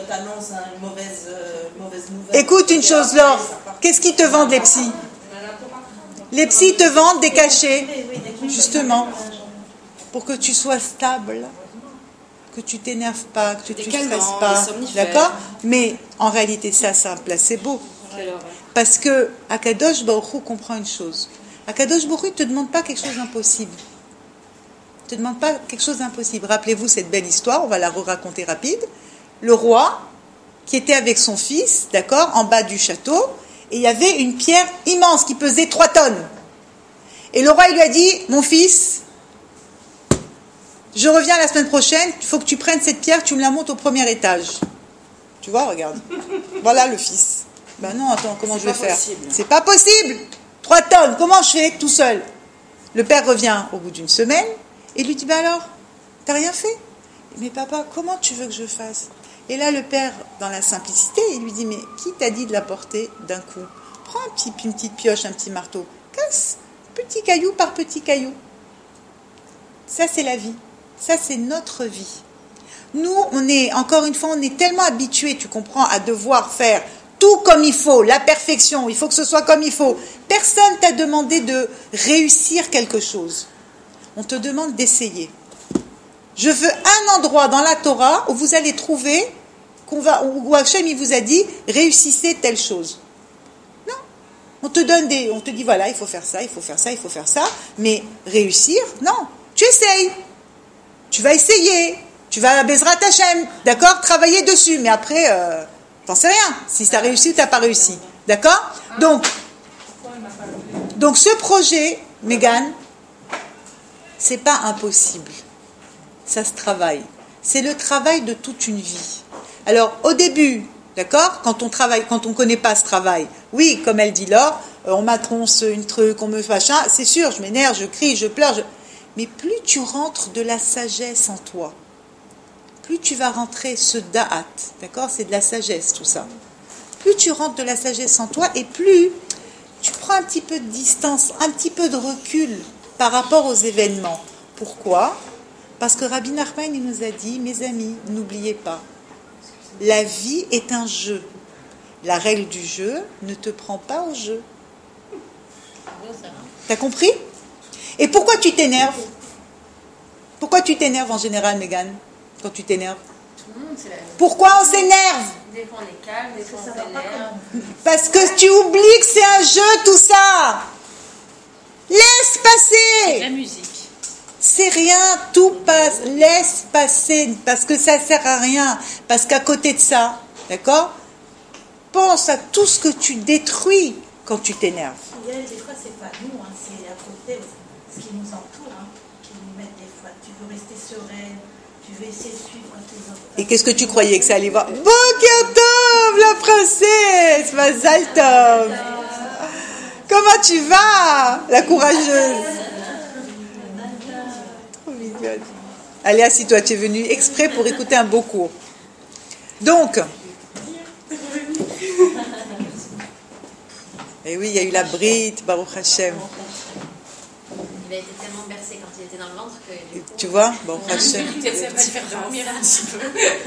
S1: Écoute une chose, Laure. Qu'est-ce qui te vendent les psys? Les psys te vendent des cachets, justement, pour que tu sois stable, que tu t'énerves pas, que tu
S2: Des
S1: ne stresses
S2: calmants,
S1: pas.
S2: des somnifères.
S1: D'accord? Mais en réalité, ça, c'est un placebo. Parce que Akadosh Baruch Hu comprend une chose. Akadosh Baruch Hu ne te demande pas quelque chose d'impossible. Il ne te demande pas quelque chose d'impossible. Rappelez-vous cette belle histoire, on va la re-raconter rapide. Le roi, qui était avec son fils, d'accord, en bas du château, et il y avait une pierre immense qui pesait trois tonnes. Et le roi, il lui a dit, mon fils, je reviens la semaine prochaine, il faut que tu prennes cette pierre, tu me la montes au premier étage. Tu vois, regarde. Voilà le fils. Ben non, attends, comment
S2: C'est
S1: je vais
S2: pas
S1: faire?
S2: possible.
S1: C'est pas possible. Trois tonnes, comment je fais tout seul? Le père revient au bout d'une semaine et lui dit, ben alors, t'as rien fait? Mais papa, comment tu veux que je fasse? Et là, le père, dans la simplicité, il lui dit, mais qui t'a dit de la porter d'un coup? Prends un petit, une petite pioche, un petit marteau, casse, petit caillou par petit caillou. Ça, c'est la vie. Ça, c'est notre vie. Nous, on est, encore une fois, on est tellement habitués, tu comprends, à devoir faire tout comme il faut, la perfection, il faut que ce soit comme il faut. Personne t'a demandé de réussir quelque chose. On te demande d'essayer. Je veux un endroit dans la Torah où vous allez trouver, qu'on va, où Hachem il vous a dit, réussissez telle chose. Non. On te donne des, on te dit voilà, il faut faire ça, il faut faire ça, il faut faire ça, mais réussir, non. Tu essayes. Tu vas essayer. Tu vas à la Bezrat Hachem, d'accord, travailler dessus, mais après, euh, t'en sais rien, si ça réussit ou t'as pas réussi, d'accord? Donc, donc ce projet, Mégane, c'est pas impossible, ça se travaille, c'est le travail de toute une vie, Alors, au début, d'accord, quand on travaille, quand on ne connaît pas ce travail, oui, comme elle dit Laure, euh, on m'attronce une truc, on me machin, c'est sûr, je m'énerve, je crie, je pleure, je... mais plus tu rentres de la sagesse en toi, plus tu vas rentrer ce da'at, d'accord, c'est de la sagesse tout ça. Plus tu rentres de la sagesse en toi et plus tu prends un petit peu de distance, un petit peu de recul par rapport aux événements. Pourquoi ? Parce que Rabbi Nachman il nous a dit, mes amis, n'oubliez pas, la vie est un jeu. La règle du jeu ne te prend pas au jeu. T'as compris ? Et pourquoi tu t'énerves ? Pourquoi tu t'énerves en général, Mégane, quand tu t'énerves ? Pourquoi on s'énerve ?
S6: Des fois on est calme, des fois on s'énerve.
S1: Parce que tu oublies que c'est un jeu tout ça. Laisse passer.
S7: La musique.
S1: C'est rien, tout passe. Laisse passer parce que ça sert à rien. Parce qu'à côté de ça, d'accord ? Pense à tout ce que tu détruis quand tu t'énerves.
S5: Des fois c'est pas nous, hein, c'est à côté, ce qui nous entoure, hein, qui nous met des fois. Tu veux rester sereine, tu veux essayer de suivre tes enfants.
S1: Et qu'est-ce que tu croyais que ça allait voir ? Boker Tov, la princesse, Mazal Tov. Comment tu vas, la courageuse ? Trop mignonne. Allez, assis-toi, tu es venue exprès pour écouter un beau cours. Donc, et oui, il y a eu la brite, Baruch Hashem.
S9: Il a été tellement bercé quand il était dans le ventre que...
S1: Tu vois, Baruch Hashem.
S7: Ça va te faire dormir un petit peu.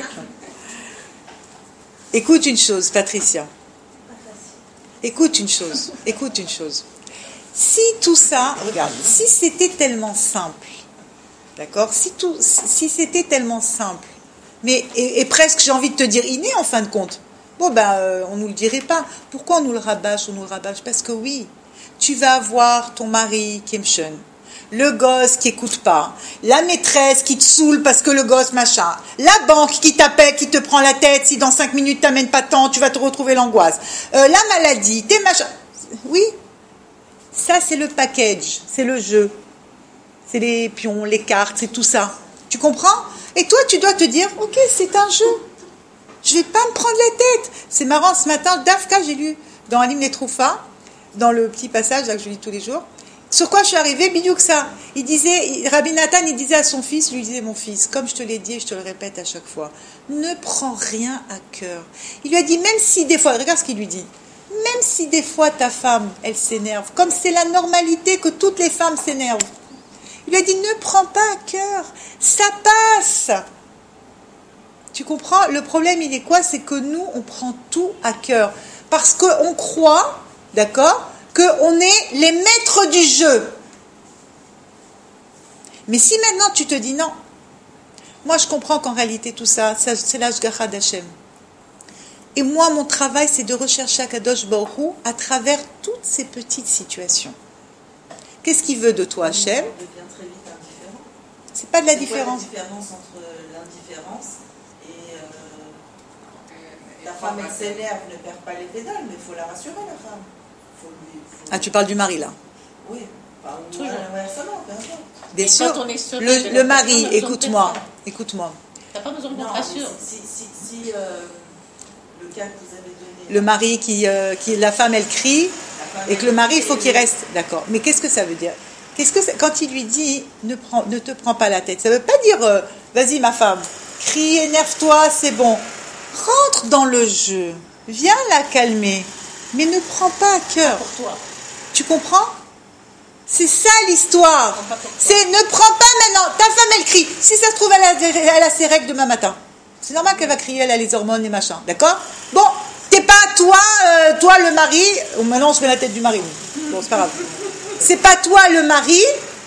S1: Écoute une chose, Patricia. Écoute une chose. Écoute une chose. Si tout ça, regarde, si c'était tellement simple, d'accord, si tout, si c'était tellement simple, mais et, et presque, j'ai envie de te dire, inné en fin de compte. Bon ben, euh, on nous le dirait pas. Pourquoi on nous le rabâche, on nous le rabâche ? Parce que oui, tu vas avoir ton mari qui est mchon, le gosse qui écoute pas, la maîtresse qui te saoule parce que le gosse machin, la banque qui t'appelle, qui te prend la tête, si dans cinq minutes t'amènes pas de temps, tu vas te retrouver l'angoisse, euh, la maladie, tes machins. Oui, ça c'est le package, c'est le jeu, c'est les pions, les cartes, c'est tout ça. Tu comprends ? Et toi tu dois te dire, ok, c'est un jeu. Je vais pas me prendre la tête. C'est marrant, ce matin, Dafka, j'ai lu dans Alim Netroufa, dans le petit passage là, que je lis tous les jours. Sur quoi je suis arrivée, bidou que ça. Il disait, Rabbi Nathan, il disait à son fils, lui disait, mon fils, comme je te l'ai dit et je te le répète à chaque fois, ne prends rien à cœur. Il lui a dit, même si des fois, regarde ce qu'il lui dit, même si des fois ta femme, elle s'énerve, comme c'est la normalité que toutes les femmes s'énervent, il lui a dit, ne prends pas à cœur, ça passe. Tu comprends ? Le problème, il est quoi ? C'est que nous, on prend tout à cœur. Parce qu'on croit, d'accord, qu'on est les maîtres du jeu. Mais si maintenant tu te dis non, moi je comprends qu'en réalité tout ça, c'est l'Ashgacha d'Hachem. Et moi, mon travail, c'est de rechercher Akadosh Baruch Hu à travers toutes ces petites situations. Qu'est-ce qu'il veut de toi, Hachem ?
S10: On devient très vite indifférent.
S1: C'est pas de la
S10: c'est
S1: différence.
S10: C'est quoi la différence entre l'indifférence et euh, la femme, elle s'énerve, ne perd pas les pédales, mais il faut la rassurer, la femme. Faut lui, faut...
S1: Ah, tu parles du mari, là ?
S10: Oui. Enfin, toujours. Inversement, peu importe.
S1: Bien
S7: Et
S1: sûr.
S7: quand on est seul,
S1: Le, le mari, écoute-moi, écoute-moi.
S7: T'as pas besoin qu'on te
S10: Non,
S7: rassure.
S10: si, si, si, si euh, le cas que vous avez donné...
S1: Le mari qui, euh, qui la femme elle crie
S10: la femme,
S1: et que le mari il faut qu'il reste, d'accord. Mais qu'est-ce que ça veut dire ? Qu'est-ce que ça, quand il lui dit ne prends, ne te prends pas la tête, ça veut pas dire euh, vas-y ma femme, crie, énerve-toi, c'est bon. Rentre dans le jeu, viens la calmer, mais ne prends pas à cœur.
S7: Pour toi.
S1: Tu comprends ? C'est ça l'histoire. C'est ne prends pas maintenant. Ta femme elle crie. Si ça se trouve elle a, elle a ses règles demain matin. C'est normal qu'elle va crier, elle a les hormones et machin, d'accord ? Bon, t'es pas toi, euh, toi le mari. Oh, maintenant on se met la tête du mari. Bon, c'est pas grave. C'est pas toi le mari.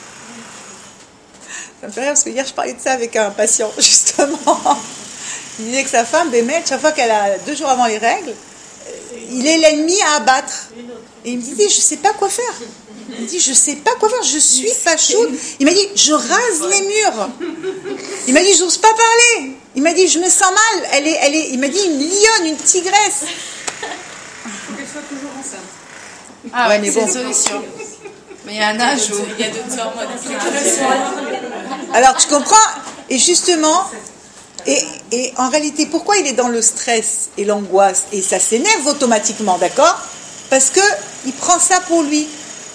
S1: Ça me fait rire parce que hier je parlais de ça avec un patient, justement. Il disait que sa femme, Bémet, chaque fois qu'elle a deux jours avant les règles, il est l'ennemi à abattre. Et il me disait, je sais pas quoi faire. Il me dit, je sais pas quoi faire, je suis pas chaude. Il m'a dit, je rase les murs. Il m'a dit, j'ose pas parler. Il m'a dit, je me sens mal. Elle est, elle est, il m'a dit, une lionne, une tigresse.
S8: Il faut qu'elle soit toujours enceinte.
S2: Ah
S1: Ouais,
S2: ouais,
S1: mais
S2: c'est
S1: bon.
S2: une solution. Mais il y a un âge où...
S7: Il y a d'autres hormones.
S1: Alors tu comprends ? Et justement, Et, et en réalité, pourquoi il est dans le stress et l'angoisse? Et ça s'énerve automatiquement, d'accord? Parce qu'il prend ça pour lui.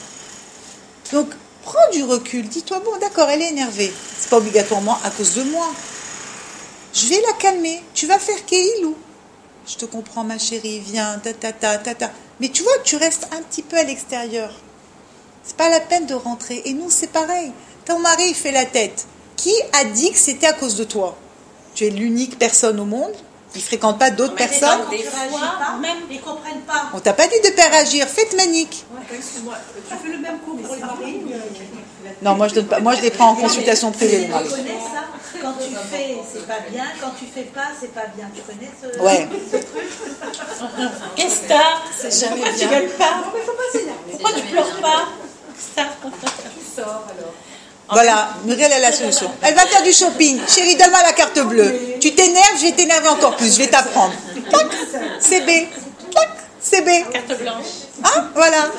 S1: Donc, prends du recul. Dis-toi, bon, d'accord, elle est énervée. C'est pas obligatoirement à cause de moi. Je vais la calmer. Tu vas faire Keilou. Je te comprends, ma chérie. Viens, ta, ta, ta, ta, ta. Mais tu vois, tu restes un petit peu à l'extérieur. C'est pas la peine de rentrer. Et nous, c'est pareil. Ton mari, il fait la tête. Qui a dit que c'était à cause de toi? Tu es l'unique personne au monde. Il ne fréquente pas d'autres
S5: Mais
S1: personnes.
S5: Des fois, même ils ne comprennent pas.
S1: On t'a pas dit de pas réagir. Faites manique.
S8: Ouais, excuse-moi, tu fais le même coup pour les maris?
S1: Non, moi je donne pas. Moi je les prends en consultation privée.
S5: Tu connais ça? Quand tu fais, c'est pas bien. Quand tu fais pas, c'est pas bien. Tu connais ce,
S1: Ouais.
S5: ce truc?
S7: Qu'est-ce que t'as?
S2: C'est jamais
S7: Pourquoi tu
S2: bien.
S7: gueules pas? Pourquoi tu pleures pas? Ça.
S2: Tu sors alors.
S1: Voilà, Muriel a la solution. Elle va faire du shopping. Chérie, donne-moi la carte bleue. Tu t'énerves, je vais t'énerver encore plus. Je vais t'apprendre. Tac, c'est B. Tac, c'est B.
S7: Carte blanche.
S1: Hein, voilà.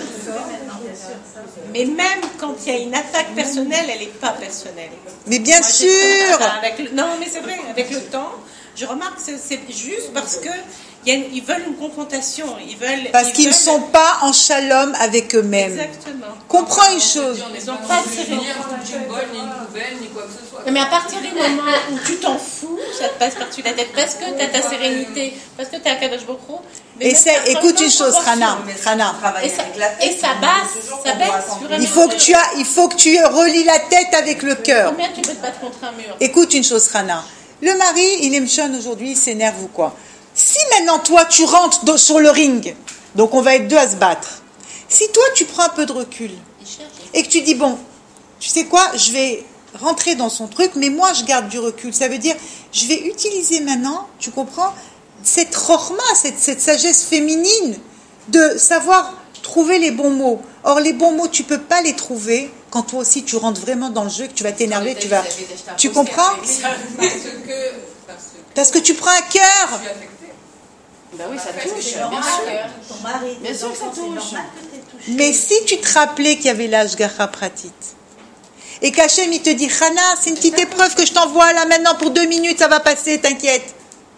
S7: Mais même quand il y a une attaque personnelle, elle n'est pas personnelle.
S1: Mais bien
S7: Moi, j'ai
S1: sûr.
S7: ça avec le- Non, mais c'est vrai, avec le temps, je remarque que c'est- c'est juste parce que il y a une- ils veulent une confrontation. Ils veulent,
S1: Parce
S7: ils
S1: qu'ils ne
S7: veulent-
S1: sont pas en shalom avec eux-mêmes.
S7: Exactement.
S1: Comprends une chose.
S4: On n'est
S7: Ils
S4: pas
S7: ont pas
S4: obligé
S7: tiré.
S4: ni un coup de jingle, ni une poubelle, ni quoi que ce soit.
S7: Mais à partir du moment où tu t'en fous, ça te passe par-dessus la tête parce que tu as ta sérénité, parce que tu as Kadosh Baruch Hu.
S1: Et c'est, écoute une chose, Rana. Rana.
S7: Et ça, et ça baisse, ça baisse sur un
S1: Il faut que tu as, il faut que tu relis la tête avec le cœur.
S7: Combien tu peux te battre contre un mur?
S1: Écoute une chose, Rana. Le mari, il est mchon aujourd'hui, il s'énerve ou quoi? Si maintenant toi tu rentres dans- sur le ring, donc on va être deux à se battre. Si toi tu prends un peu de recul et que tu dis bon, tu sais quoi, je vais rentrer dans son truc, mais moi je garde du recul. Ça veut dire, je vais utiliser maintenant, tu comprends, cette chorma, cette, cette sagesse féminine de savoir trouver les bons mots. Or les bons mots, tu peux pas les trouver quand toi aussi tu rentres vraiment dans le jeu, que tu vas t'énerver, tu vas, tu comprends?
S4: Parce que, parce que
S1: Parce que tu prends un cœur.
S4: je suis affectée.
S2: Bah oui, ça
S4: Parce que je
S2: touche.
S4: suis
S2: Bien
S4: bien
S2: sûr.
S4: sûr.
S5: Ton mari,
S2: Bien
S5: tes
S2: sûr que ça
S5: enfants, c'est
S2: touche.
S5: normal que t'aies touché.
S1: Mais si tu te rappelais qu'il y avait l'Ashgacha Pratit, et qu'Hachem il te dit, Hana, c'est une petite épreuve que je t'envoie là maintenant pour deux minutes, ça va passer, t'inquiète.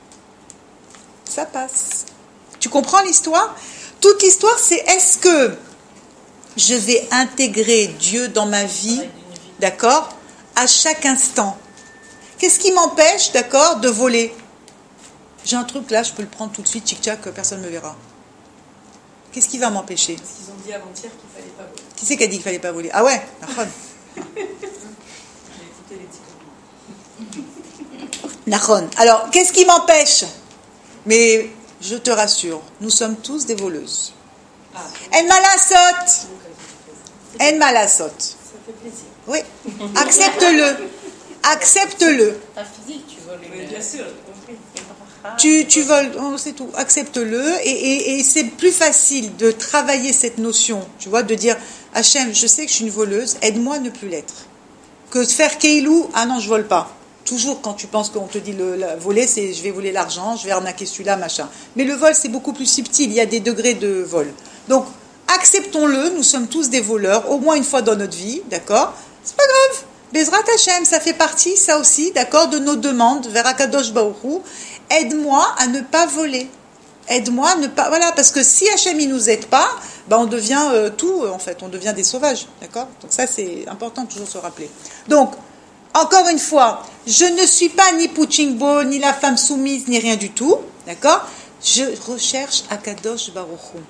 S1: Ça passe. Tu comprends l'histoire? Toute l'histoire, c'est est-ce que je vais intégrer Dieu dans ma vie, d'accord, à chaque instant? Qu'est-ce qui m'empêche, d'accord, de voler? J'ai un truc là, je peux le prendre tout de suite, tchic-tchac, personne ne me verra. Qu'est-ce qui va m'empêcher?
S8: Parce qu'ils ont dit avant-hier qu'il fallait pas voler.
S1: Qui c'est qui a dit qu'il fallait pas voler? Ah ouais, Nahon.
S8: J'ai écouté les petits copains.
S1: Nahon. Alors, qu'est-ce qui m'empêche? Mais je te rassure, nous sommes tous des voleuses. En malasot. En malasot.
S8: Ça fait plaisir.
S1: Oui. Accepte-le. Accepte-le.
S7: Ta physique, tu voles
S8: Oui,
S7: une.
S8: bien sûr, j'ai compris.
S1: Tu, tu voles, oh, c'est tout. Accepte-le. Et, et, et c'est plus facile de travailler cette notion, tu vois, de dire, Hachem, je sais que je suis une voleuse, aide-moi à ne plus l'être. Que de faire Keilou, ah non, je vole pas. Toujours quand tu penses qu'on te dit le, le voler, c'est je vais voler l'argent, je vais arnaquer celui-là, machin. Mais le vol, c'est beaucoup plus subtil, il y a des degrés de vol. Donc, acceptons-le, nous sommes tous des voleurs, au moins une fois dans notre vie, d'accord? C'est pas grave. Bezrat Hachem, ça fait partie, ça aussi, d'accord, de nos demandes vers Akadosh Baruch Hu. Aide-moi à ne pas voler. Aide-moi à ne pas... Voilà, parce que si Hachem ne nous aide pas, ben on devient euh, tout, en fait, on devient des sauvages, d'accord? Donc ça, c'est important de toujours se rappeler. Donc, encore une fois, je ne suis pas ni Puchingbo, ni la femme soumise, ni rien du tout, d'accord? Je recherche Akadosh Baruch Hu.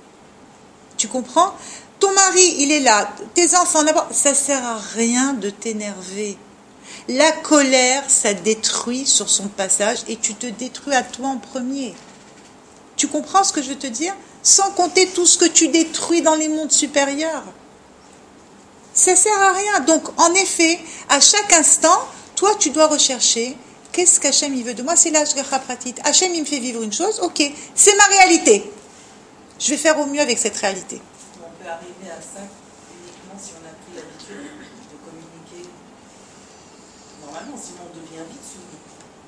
S1: Tu comprends? Ton mari, il est là, tes enfants, d'abord, ça sert à rien de t'énerver. La colère, ça détruit sur son passage et tu te détruis à toi en premier. Tu comprends ce que je veux te dire? Sans compter tout ce que tu détruis dans les mondes supérieurs. Ça sert à rien. Donc, en effet, à chaque instant, toi, tu dois rechercher qu'est-ce qu'Hachem il veut de moi. C'est l'Ashgacha Pratit. Hachem, il me fait vivre une chose, ok, c'est ma réalité. Je vais faire au mieux avec cette réalité.
S10: On peut arriver à ça uniquement si on a pris l'habitude de communiquer normalement, sinon on devient vite soumis.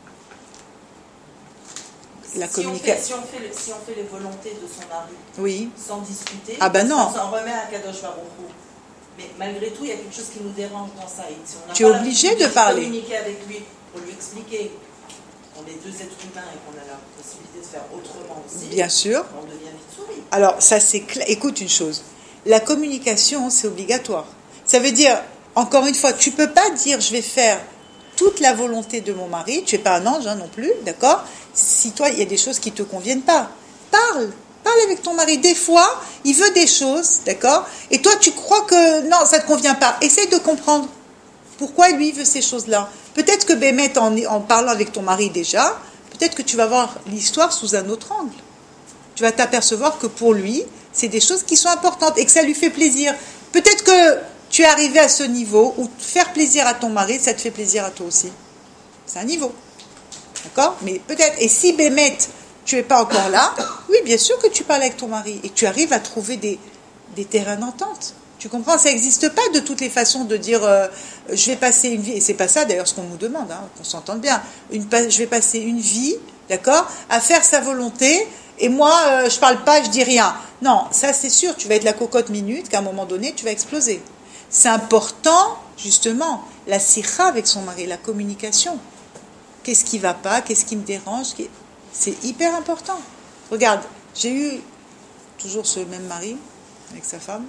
S1: La
S10: si, on
S1: communication.
S10: fait, si, on fait, si on fait les volontés de son mari
S1: Oui.
S10: sans discuter,
S1: Ah ben non.
S10: on s'en remet à Kadosh Baruch Hu. Mais malgré tout, il y a quelque chose qui nous dérange dans ça. Et si on n'a
S1: Tu
S10: pas
S1: es obligé
S10: l'habitude
S1: de parler.
S10: communiquer avec lui, pour lui expliquer on est deux êtres humains et qu'on a la possibilité de faire autrement aussi,
S1: bien sûr.
S10: On devient vite souris.
S1: Alors, ça c'est clair. Écoute une chose. La communication, c'est obligatoire. Ça veut dire, encore une fois, tu peux pas dire je vais faire toute la volonté de mon mari, tu n'es pas un ange hein, non plus, d'accord? Si toi, il y a des choses qui ne te conviennent pas, parle, parle avec ton mari. Des fois, il veut des choses, d'accord? Et toi, tu crois que non, ça ne te convient pas. Essaye de comprendre pourquoi lui veut ces choses-là. Peut-être que Bémet, en, en parlant avec ton mari déjà, peut-être que tu vas voir l'histoire sous un autre angle. Tu vas t'apercevoir que pour lui, c'est des choses qui sont importantes et que ça lui fait plaisir. Peut-être que tu es arrivé à ce niveau où faire plaisir à ton mari, ça te fait plaisir à toi aussi. C'est un niveau. D'accord? Mais peut-être. Et si Bémet, tu n'es pas encore là, oui, bien sûr que tu parles avec ton mari et que tu arrives à trouver des, des terrains d'entente. Tu comprends? Ça n'existe pas de toutes les façons de dire euh, je vais passer une vie, et c'est pas ça d'ailleurs ce qu'on nous demande, hein, qu'on s'entende bien. Une, je vais passer une vie, d'accord, à faire sa volonté. Et moi, euh, je parle pas, je dis rien. Non, ça c'est sûr, tu vas être la cocotte minute, qu'à un moment donné, tu vas exploser. C'est important, justement, la sikha avec son mari, la communication. Qu'est-ce qui va pas, qu'est-ce qui me dérange, c'est hyper important. Regarde, j'ai eu toujours ce même mari, avec sa femme.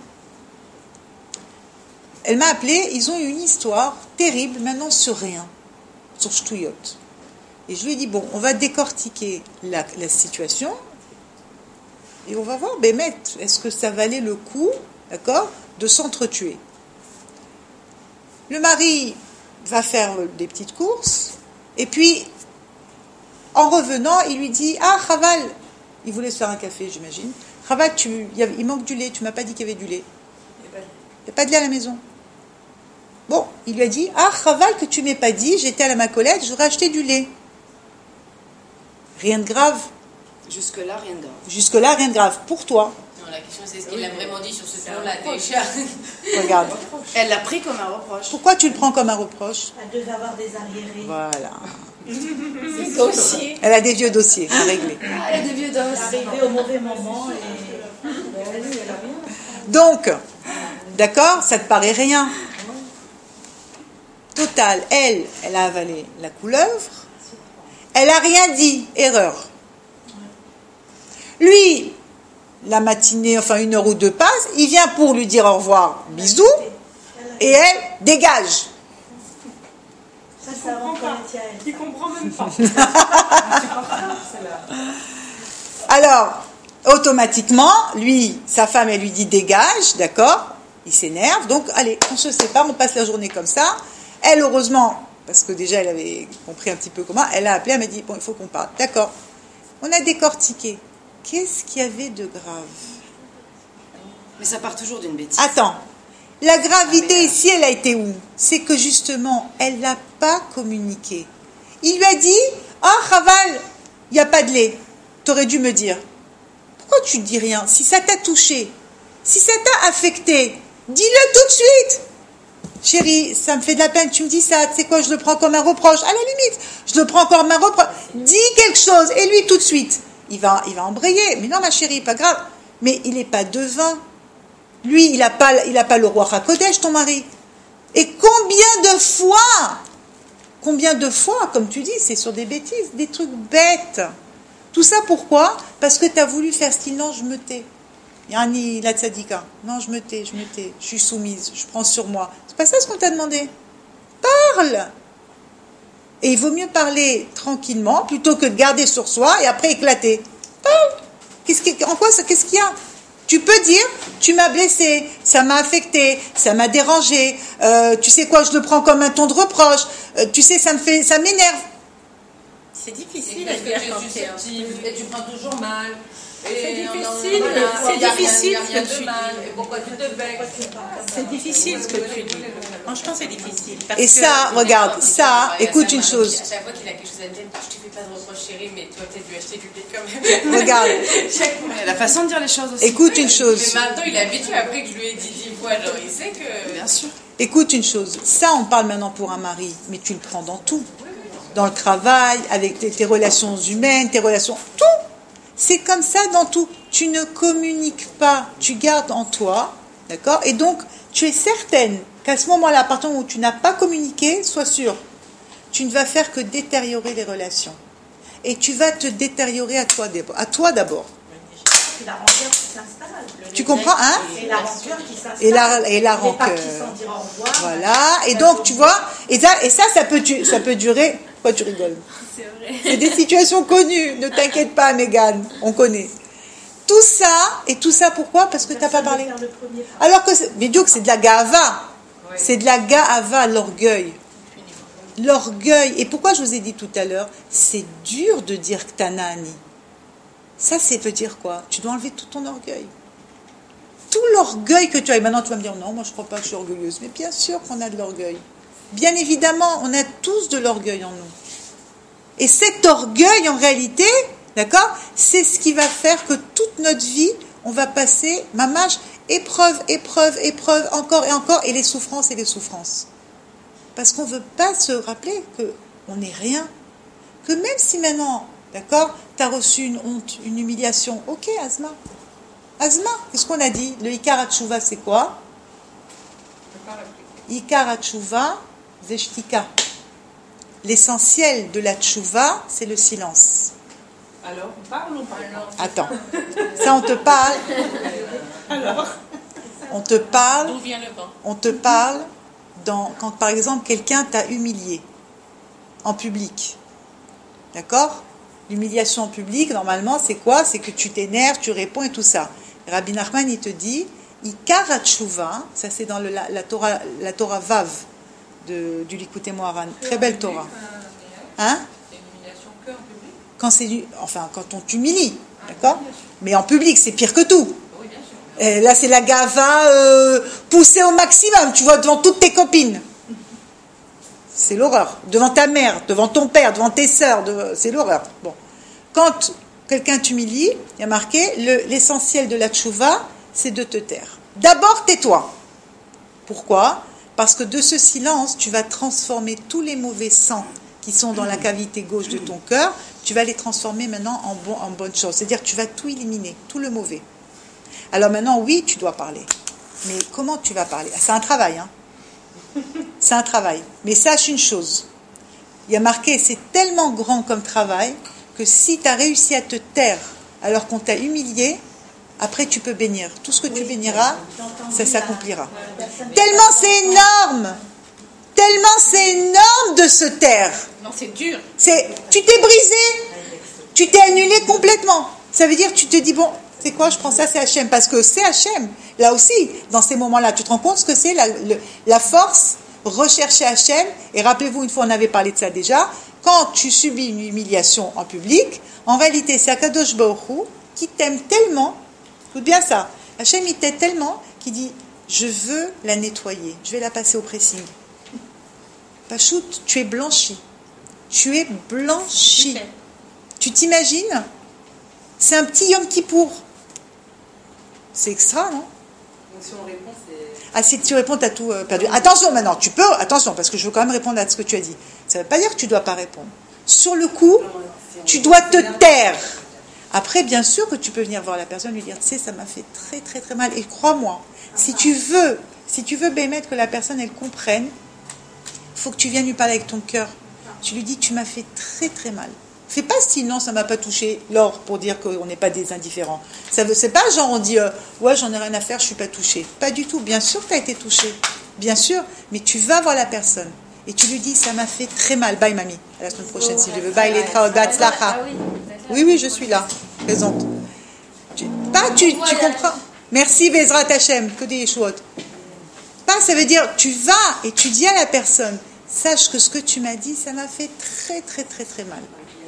S1: Elle m'a appelé, ils ont eu une histoire terrible, maintenant sur rien, sur Shtouyot. Et je lui ai dit, bon, on va décortiquer la, la situation, et on va voir, Bémet, est-ce que ça valait le coup, d'accord, de s'entretuer? Le mari va faire des petites courses, et puis, en revenant, il lui dit, ah, Chaval, il voulait se faire un café, j'imagine. Chaval, tu, il, y avait, il manque du lait, tu m'as pas dit qu'il y avait du lait. Il n'y a pas de lait à la maison. Bon, il lui a dit, ah, Chaval, que tu m'aies pas dit, j'étais à la Macolette, j'aurais acheté du lait. Rien de grave.
S2: Jusque-là, rien de grave.
S1: Jusque-là, rien de grave. Pour toi.
S9: Non, la question, c'est ce qu'il a vraiment dit sur ce plan-là, déjà.
S1: Regarde.
S2: Elle l'a pris comme un reproche.
S1: Pourquoi tu le prends comme un reproche?
S5: Elle devait avoir des arriérés.
S1: Voilà.
S5: Des dossiers.
S1: Elle a des vieux dossiers à régler.
S2: Ah, elle a des vieux dossiers.
S5: Arrivé au mauvais moment et...
S1: Donc, d'accord, ça te paraît rien. Total, elle, elle a avalé la couleuvre. Elle a rien dit. Erreur. Lui, la matinée, enfin une heure ou deux passe, il vient pour lui dire au revoir, bisous, et elle dégage.
S5: Ça, ça va encore
S8: Il comprend même pas.
S1: Alors, automatiquement, lui, sa femme, elle lui dit dégage, d'accord? Il s'énerve, donc allez, on se sépare, on passe la journée comme ça. Elle, heureusement, parce que déjà elle avait compris un petit peu comment, elle a appelé, elle m'a dit bon, il faut qu'on parle. D'accord. On a décortiqué. Qu'est-ce qu'il y avait de grave?
S2: Mais ça part toujours d'une bêtise.
S1: Attends. La gravité ah, ici, elle a été où? C'est que justement, elle n'a pas communiqué. Il lui a dit, ah, Chaval, il n'y a pas de lait. Tu aurais dû me dire. Pourquoi tu ne dis rien? Si ça t'a touché, si ça t'a affecté, dis-le tout de suite. Chérie, ça me fait de la peine, tu me dis ça, tu sais quoi, je le prends comme un reproche. À la limite, je le prends comme un reproche. Dis quelque chose, et lui, tout de suite, il va, il va embrayer. Mais non, ma chérie, pas grave. Mais il n'est pas devin. Lui, il n'a pas, il a pas le roi Hakodesh, ton mari. Et combien de fois, combien de fois, comme tu dis, c'est sur des bêtises, des trucs bêtes. Tout ça pourquoi? Parce que tu as voulu faire style, non, je me tais. Yani la tzadika. Non, je me tais, je me tais. Je suis soumise, je prends sur moi. C'est pas ça ce qu'on t'a demandé. Parle. Et il vaut mieux parler tranquillement plutôt que de garder sur soi et après éclater. Parle. Qu'est-ce qui, en quoi ça, qu'est-ce qu'il y a? Tu peux dire, tu m'as blessé, ça m'a affecté, ça m'a dérangé. Euh, tu sais quoi, je le prends comme un ton de reproche. Euh, tu sais, ça me fait, ça m'énerve.
S7: C'est difficile à dire quand tu es
S4: susceptible et tu prends toujours mal.
S7: C'est difficile,
S4: c'est
S7: difficile
S4: ce que tu dis. Et pourquoi tu te vexes?
S7: C'est difficile ce que tu dis. Franchement, c'est difficile.
S1: Et ça, regarde, ça, écoute une chose.
S9: À chaque fois qu'il a quelque chose à dire, je te fais pas de reproche, chérie, mais toi, peut-être dû acheter du lait quand même.
S1: Regarde.
S2: La façon de dire les choses aussi.
S1: Écoute une chose.
S9: Mais maintenant, il est habitué. Après que je lui ai dit dix fois, genre, il sait que.
S2: Bien sûr.
S1: Écoute une chose. Ça, on parle maintenant pour un mari, mais tu le prends dans tout. Dans le travail, avec tes, tes relations humaines, tes relations... Tout. C'est comme ça dans tout. Tu ne communiques pas, tu gardes en toi, d'accord? Et donc, tu es certaine qu'à ce moment-là, à partir du moment où tu n'as pas communiqué, sois sûre, tu ne vas faire que détériorer les relations. et tu vas te détériorer à toi d'abord. À toi d'abord.
S5: C'est la rancœur qui s'installe.
S1: Tu comprends, hein?
S5: C'est la rancœur qui s'installe.
S1: Et la, et la rancœur.
S5: Les pas qui s'en dire au revoir.
S1: Voilà. Et donc, tu vois, et ça, et ça, ça peut, ça peut durer. Pourquoi tu rigoles?
S6: C'est vrai.
S1: C'est des situations connues. Ne t'inquiète pas, Mégane. On connaît. Tout ça, et tout ça pourquoi? Parce que tu n'as pas parlé. Alors que, mais Dieu, c'est de la ga'ava. C'est de la ga'ava, l'orgueil. L'orgueil. Et pourquoi je vous ai dit tout à l'heure, c'est dur de dire que t'as nani. Ça, c'est veut dire quoi? Tu dois enlever tout ton orgueil. Tout l'orgueil que tu as. Et maintenant, tu vas me dire, non, moi, je ne crois pas que je suis orgueilleuse. Mais bien sûr qu'on a de l'orgueil. Bien évidemment, on a tous de l'orgueil en nous. Et cet orgueil, en réalité, d'accord, c'est ce qui va faire que toute notre vie, on va passer, mamage, épreuve, épreuve, épreuve, encore et encore, et les souffrances et les souffrances. Parce qu'on ne veut pas se rappeler qu'on n'est rien. Que même si maintenant, d'accord, tu as reçu une honte, une humiliation, ok, Azma. Azma, qu'est-ce qu'on a dit? Le Ikar HaTshuva, c'est quoi? Ikar HaTshuva, Zeshtika. L'essentiel de la Tshuva, c'est le silence.
S8: Alors, on parle ou on parle?
S1: Attends, ça on te parle.
S8: Alors
S1: On te parle.
S7: D'où vient le vent?
S1: On te parle dans, quand par exemple quelqu'un t'a humilié en public. D'accord? L'humiliation en public, normalement, c'est quoi? C'est que tu t'énerves, tu réponds et tout ça. Rabbi Nachman, il te dit, Ikar HaTshuva, ça c'est dans le, la, la Torah, la Torah Vav de, du Likutei Moharan. Très belle Torah. Hein? Quand c'est du, enfin, quand on t'humilie, d'accord? Mais en public, c'est pire que tout. Et là, c'est la gava euh, poussée au maximum, tu vois, devant toutes tes copines. C'est l'horreur. Devant ta mère, devant ton père, devant tes sœurs, de... c'est l'horreur. Bon. Quand quelqu'un t'humilie, il y a marqué, le, l'essentiel de la tchouva, c'est de te taire. D'abord, tais-toi. Pourquoi? Parce que de ce silence, tu vas transformer tous les mauvais sangs qui sont dans la cavité gauche de ton cœur, tu vas les transformer maintenant en, bon, en bonnes choses. C'est-à-dire que tu vas tout éliminer, tout le mauvais. Alors maintenant, oui, tu dois parler. Mais comment tu vas parler? C'est un travail, hein. C'est un travail. Mais sache une chose. Il y a marqué, c'est tellement grand comme travail que si tu as réussi à te taire alors qu'on t'a humilié, après tu peux bénir. Tout ce que tu béniras, ça s'accomplira. Tellement c'est énorme. Tellement c'est énorme de se taire.
S7: Non, c'est dur.
S1: C'est, tu t'es brisé. Tu t'es annulé complètement. Ça veut dire, tu te dis, bon, c'est quoi, je prends ça, c'est Hachem. Parce que c'est Hachem. Là aussi, dans ces moments-là, tu te rends compte ce que c'est la, le, la force, rechercher Hachem. Et rappelez-vous, une fois on avait parlé de ça déjà, quand tu subis une humiliation en public, en réalité, c'est Akadosh Baruch Hu qui t'aime tellement, écoute bien ça, Hachem il t'aime tellement qu'il dit, je veux la nettoyer, je vais la passer au pressing. Pachout, tu es blanchi. Tu es blanchi. Tu t'imagines? C'est un petit Yom Kippour. C'est extra, non?
S10: Donc si on répond, c'est...
S1: Ah, si tu réponds, tu as tout euh, perdu. Attention maintenant, tu peux, attention, parce que je veux quand même répondre à ce que tu as dit. Ça ne veut pas dire que tu ne dois pas répondre. Sur le coup, tu dois te taire. Après, bien sûr que tu peux venir voir la personne et lui dire, tu sais, ça m'a fait très, très, très mal. Et crois-moi, si tu veux, si tu veux, Bémet, que la personne, elle comprenne, il faut que tu viennes lui parler avec ton cœur. Tu lui dis, tu m'as fait très, très mal. Fais pas style, non, ça m'a pas touché, Laure, pour dire qu'on n'est pas des indifférents. Ça veut, c'est pas genre on dit, euh, ouais, j'en ai rien à faire, je suis pas touché. Pas du tout. Bien sûr que tu as été touché. Bien sûr. Mais tu vas voir la personne. Et tu lui dis, ça m'a fait très mal. Bye, mamie. À la semaine prochaine, si tu veux. Bye, les traodatzlacha. Oui, oui, je suis là. Présente. Tu, pas, tu, tu comprends. Merci, Bezrat Hachem. Que des Yeshuot. Pas, ça veut dire, tu vas et tu dis à la personne, sache que ce que tu m'as dit, ça m'a fait très, très, très, très mal.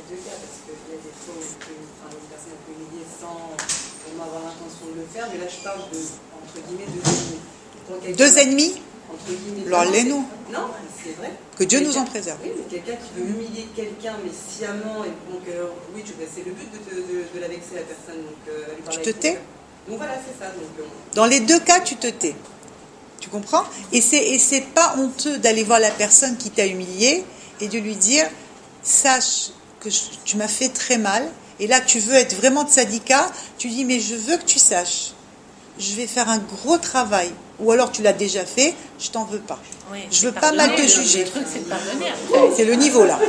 S10: Faire, mais là je parle de, entre guillemets, deux ennemis.
S1: Deux ennemis?
S10: Entre guillemets.
S1: Alors, les-nous.
S10: Non, c'est vrai.
S1: Que Dieu nous en préserve.
S10: Oui, mais quelqu'un qui veut humilier quelqu'un, mais sciemment, et donc, euh, oui, tu, c'est le but de, de, de, de la vexer la personne. Donc, euh, lui parler
S1: tu te tais?
S10: Donc voilà, c'est ça. Donc, on...
S1: Dans les deux cas, tu te tais. Tu comprends? Et c'est, et c'est pas honteux d'aller voir la personne qui t'a humilié et de lui dire, sache que je, tu m'as fait très mal. Et là, tu veux être vraiment tzadika, tu dis, mais je veux que tu saches je vais faire un gros travail, ou alors tu l'as déjà fait, je t'en veux pas.
S7: Oui,
S1: je veux pas mal te juger.
S7: Le truc, c'est de pardonner. Après.
S1: C'est le niveau là.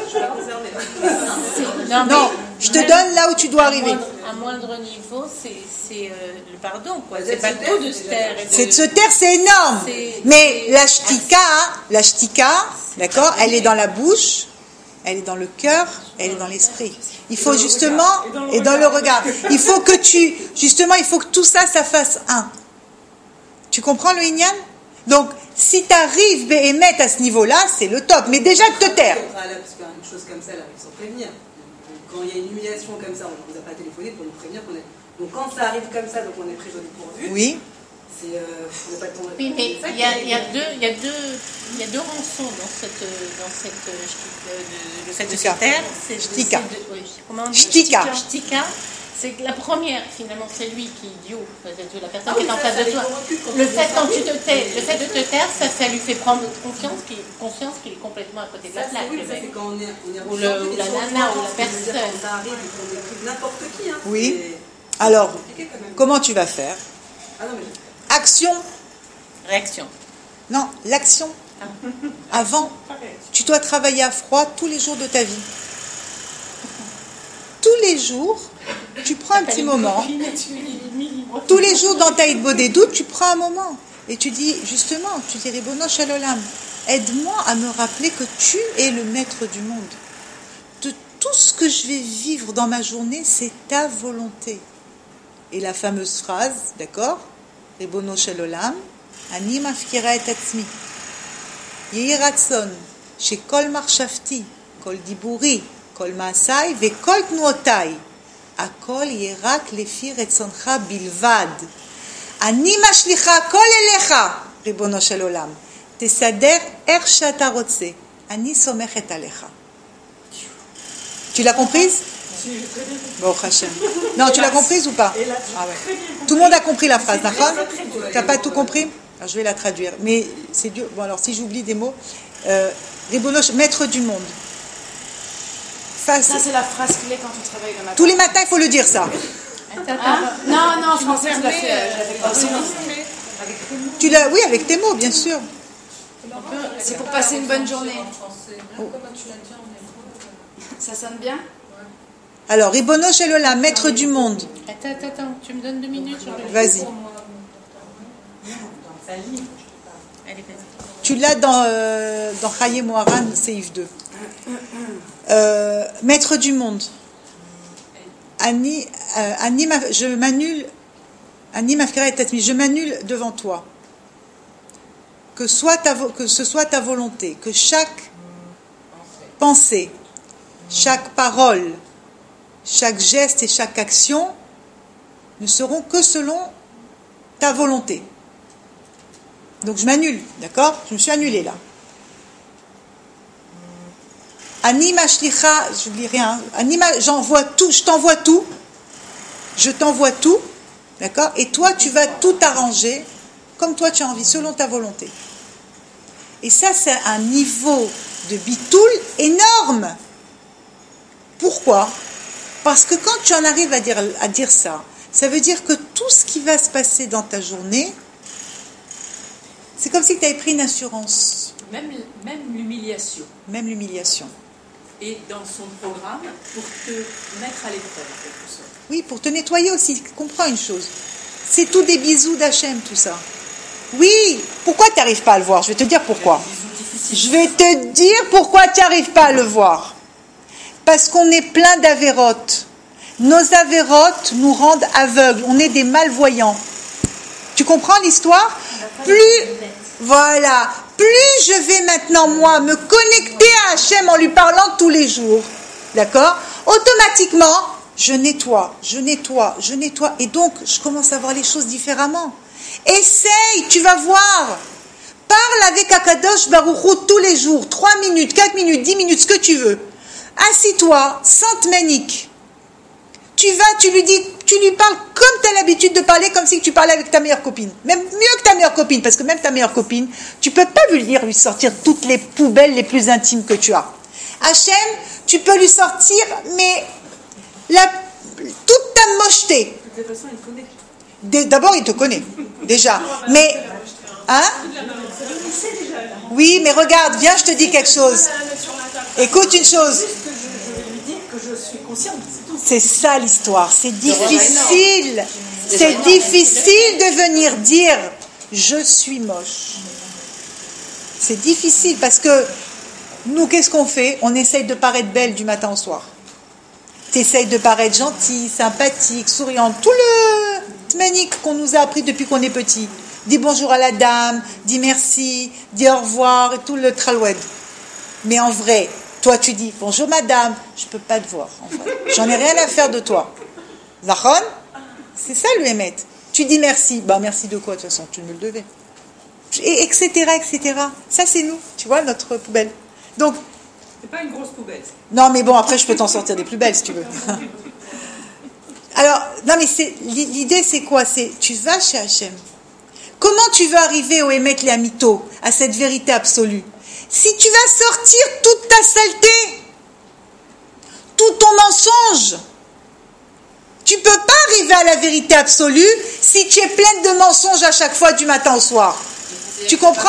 S7: Non,
S1: non je te donne là où tu dois arriver.
S7: À moindre niveau, c'est euh, le pardon, quoi. C'est pas le tout de se taire.
S1: C'est de se taire, c'est énorme. Mais la shtika, la shtika, d'accord, elle est dans la bouche, elle est dans le cœur, elle est dans l'esprit. Il faut justement, et dans le regard, il faut que tu, justement, il faut que tout ça, ça fasse un. Tu comprends le Inyan? Donc, si tu arrives Béhémet à ce niveau-là, c'est le top. Mais déjà de te taire.
S11: Parce qu'une chose comme ça, là, il faut prévenir. Quand il y a une humiliation comme ça, on ne vous a pas téléphoné pour nous prévenir qu'on est. Donc quand ça arrive comme ça, donc on est pris au dépourvu.
S1: Oui.
S11: C'est, euh, on n'a pas le temps de...
S7: Oui, mais il y a, il y a deux, il y a deux, il y a deux rançons dans cette, dans cette, euh, de, le fait de se taire. C'est
S1: Shtika.
S7: Oui. Comment on dit?
S1: Shtika.
S7: Shtika. C'est que la première, finalement, c'est lui qui est idiot, la personne
S11: ah
S7: qui
S11: oui,
S7: est en
S11: ça,
S7: face de toi. Le fait, quand tu te tais, le fait de te taire, ça, ça lui fait prendre confiance qu'il conscience qu'il est complètement à côté de la plaque.
S11: Oui, ça c'est quand on est, on est
S7: ou, le, ou la nana ou la personne.
S11: Quand ça arrive, on est pris de n'importe qui. Hein,
S1: oui. Alors, comment tu vas faire?
S11: Ah non, mais...
S1: Action.
S7: Réaction.
S1: Non, l'action. Ah. Avant, tu dois travailler à froid tous les jours de ta vie. Tous les jours, tu prends un petit moment. Tous les jours dans ta hitbo des doutes, tu prends un moment. Et tu dis, justement, tu dis, Ribono Shel Olam, aide-moi à me rappeler que tu es le maître du monde. De tout ce que je vais vivre dans ma journée, c'est ta volonté. Et la fameuse phrase, d'accord? Ribono Shel Olam, Ani mafkira et atzmi. Yehi ratson, shekol marchavti, kol diburi, כל מעשיי וכל תנועותיי, הכל יהיה רק לפי רצונך בלבד. אני משליכה הכל אליך, ריבונו של עולם. תסדר איך שאתה רוצה. אני סומכת עליך. Tu l'as comprise? Bon, Hachem. Non, tu l'as comprise ou pas? Ah ouais. Tout le monde a compris la phrase, d'accord? Tu n'as pas tout compris? Alors, je vais la traduire. Mais c'est dur. Bon, alors, si j'oublie des mots. Euh, Ribono, maître du monde.
S2: Face. Ça, c'est la phrase clé quand tu travailles le matin.
S1: Tous les matins, il faut le dire, ça.
S2: Hein? Non, non, je pensais que tu l'as fait. Euh, j'avais pas aussi.
S1: Tu l'as, oui, avec tes mots, bien sûr.
S2: C'est pour passer une bonne journée. Oh. Ça sonne bien?
S1: Alors, Ribono Shel Olam, maître du monde.
S7: Attends, attends, attends, tu me donnes deux minutes.
S1: Vas-y. Tu l'as dans, euh, dans Chaye Moharan, Seif deux. Euh, maître du monde. Annie, euh, Annie je m'annule. Annie Mafkira et Tatmi, je m'annule devant toi. Que, soit ta, que ce soit ta volonté, que chaque pensée, chaque parole, chaque geste et chaque action ne seront que selon ta volonté. Donc je m'annule, d'accord? Je me suis annulée là. Anima shlicha, j'oublie rien. Anima, j'envoie tout, je t'envoie tout. Je t'envoie tout, d'accord? Et toi, tu vas tout arranger comme toi tu as envie, selon ta volonté. Et ça, c'est un niveau de bitoul énorme. Pourquoi? Parce que quand tu en arrives à dire, à dire ça, ça veut dire que tout ce qui va se passer dans ta journée, c'est comme si tu avais pris une assurance.
S8: Même, même l'humiliation.
S1: Même l'humiliation.
S8: Et dans son programme, pour te mettre à l'épreuve, en quelque sorte.
S1: Oui, pour te nettoyer aussi. Comprends une chose. C'est tout des bisous d'Hachem, tout ça. Oui, pourquoi tu n'arrives pas à le voir? Je vais te dire pourquoi. Je vais te dire pourquoi tu n'arrives pas à le voir. Parce qu'on est plein d'avérotes. Nos avérotes nous rendent aveugles. On est des malvoyants. Tu comprends l'histoire? Plus, voilà, plus je vais maintenant, moi, me connecter à Hachem en lui parlant tous les jours, d'accord? Automatiquement, je nettoie, je nettoie, je nettoie. Et donc, je commence à voir les choses différemment. Essaye, tu vas voir. Parle avec Akadosh Baruch Hu tous les jours, trois minutes, quatre minutes, dix minutes, ce que tu veux. Assis-toi, Sainte Ménique. Tu vas, tu lui dis, tu lui parles comme tu as l'habitude de parler, comme si tu parlais avec ta meilleure copine. Même mieux que ta meilleure copine, parce que même ta meilleure copine, tu peux pas lui dire, lui sortir toutes les poubelles les plus intimes que tu as. Hachem, tu peux lui sortir, mais la, toute ta mocheté.
S8: De toute façon, il faut nettoyer.
S1: D'abord, il te connaît, déjà. Mais, hein? Oui, mais regarde, viens, je te dis quelque chose. Écoute une chose. C'est ça l'histoire. C'est difficile. C'est difficile de venir dire je suis moche. C'est difficile parce que nous, qu'est-ce qu'on fait? On essaye de paraître belle du matin au soir. Tu essayes de paraître gentille, sympathique, souriante. Tout le manique qu'on nous a appris depuis qu'on est petit. Dis bonjour à la dame, dis merci, dis au revoir et tout le traloued. Mais en vrai, toi tu dis bonjour madame, je peux pas te voir. En vrai. J'en ai rien à faire de toi. Zahon, c'est ça le émet. Tu dis merci, bah merci de quoi de toute façon, tu me le devais. Et etc etc. Ça c'est nous, tu vois notre poubelle. Donc
S8: c'est pas une grosse poubelle.
S1: Non mais bon après je peux t'en sortir des plus belles si tu veux. Alors non mais c'est l'idée c'est quoi? C'est tu vas chez Hachem. Comment tu veux arriver au Emet les Amito, à cette vérité absolue? Si tu vas sortir toute ta saleté, tout ton mensonge, tu ne peux pas arriver à la vérité absolue si tu es pleine de mensonges à chaque fois du matin au soir. Tu comprends?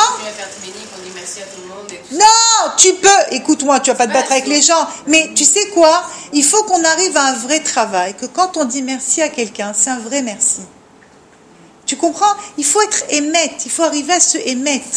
S1: Non, tu peux, écoute-moi, tu vas pas te battre avec les gens, mais tu sais quoi? Il faut qu'on arrive à un vrai travail, que quand on dit merci à quelqu'un, c'est un vrai merci. Tu comprends? Il faut être émette, il faut arriver à se émettre.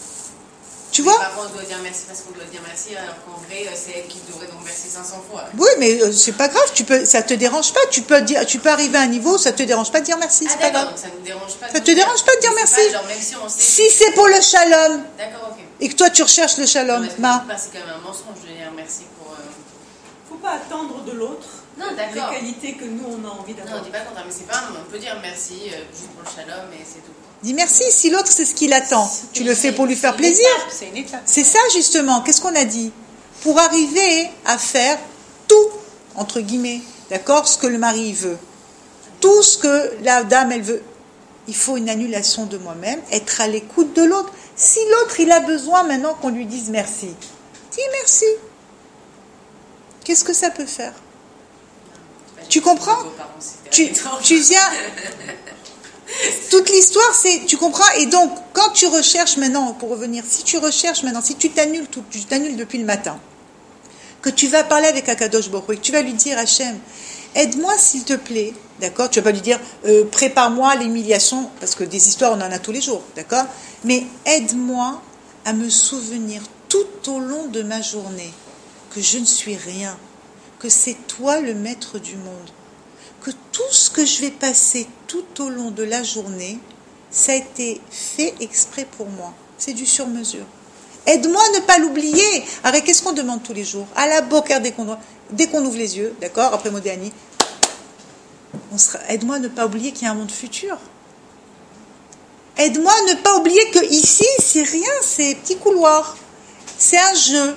S1: Tu vois?
S9: Par contre, on doit dire merci parce qu'on doit dire merci, alors qu'en vrai, c'est elle qui devrait nous remercier cinq cents fois.
S1: Oui, mais euh, c'est pas grave, tu peux, ça te dérange pas, tu peux dire, tu peux arriver à un niveau, ça te dérange pas de dire merci,
S9: ah,
S1: c'est pas grave.
S9: Ça ne dérange pas.
S1: Ça te dérange pas de dire merci.
S9: Pas, genre, même si on sait
S1: si que... c'est pour le shalom.
S9: D'accord, ok.
S1: Et que toi tu recherches le shalom,
S9: non,
S1: Ma.
S9: C'est quand même un mensonge de dire merci pour. Euh...
S8: Faut pas attendre de l'autre.
S9: Non, d'accord.
S8: Les qualités que nous on a envie d'avoir.
S9: Non, on dit pas contraire, mais c'est pas. On peut dire merci euh, juste pour le shalom et c'est tout.
S1: Dis merci, si l'autre c'est ce qu'il attend, tu le fais pour lui faire plaisir.
S7: C'est une étape.
S1: C'est ça justement, qu'est-ce qu'on a dit? Pour arriver à faire tout, entre guillemets, d'accord, ce que le mari veut, tout ce que la dame elle veut, il faut une annulation de moi-même, être à l'écoute de l'autre. Si l'autre il a besoin maintenant qu'on lui dise merci, dis merci. Qu'est-ce que ça peut faire? Tu comprends? Tu, tu viens... Toute l'histoire, c'est, tu comprends? Et donc, quand tu recherches maintenant, pour revenir, si tu recherches maintenant, si tu t'annules tout, tu t'annules depuis le matin, que tu vas parler avec Akadosh Baruch Hu, et que tu vas lui dire, Hachem, aide-moi s'il te plaît, d'accord? Tu vas pas lui dire, euh, prépare-moi l'humiliation, parce que des histoires, on en a tous les jours, d'accord? Mais aide-moi à me souvenir tout au long de ma journée que je ne suis rien, que c'est toi le maître du monde. Que tout ce que je vais passer tout au long de la journée, ça a été fait exprès pour moi. C'est du sur-mesure. Aide-moi à ne pas l'oublier. Alors, qu'est-ce qu'on demande tous les jours? À la boker, dès qu'on, dès qu'on ouvre les yeux, d'accord? Après Modéani, on sera, aide-moi à ne pas oublier qu'il y a un monde futur. Aide-moi à ne pas oublier que ici, c'est rien, c'est petit couloir. C'est un jeu.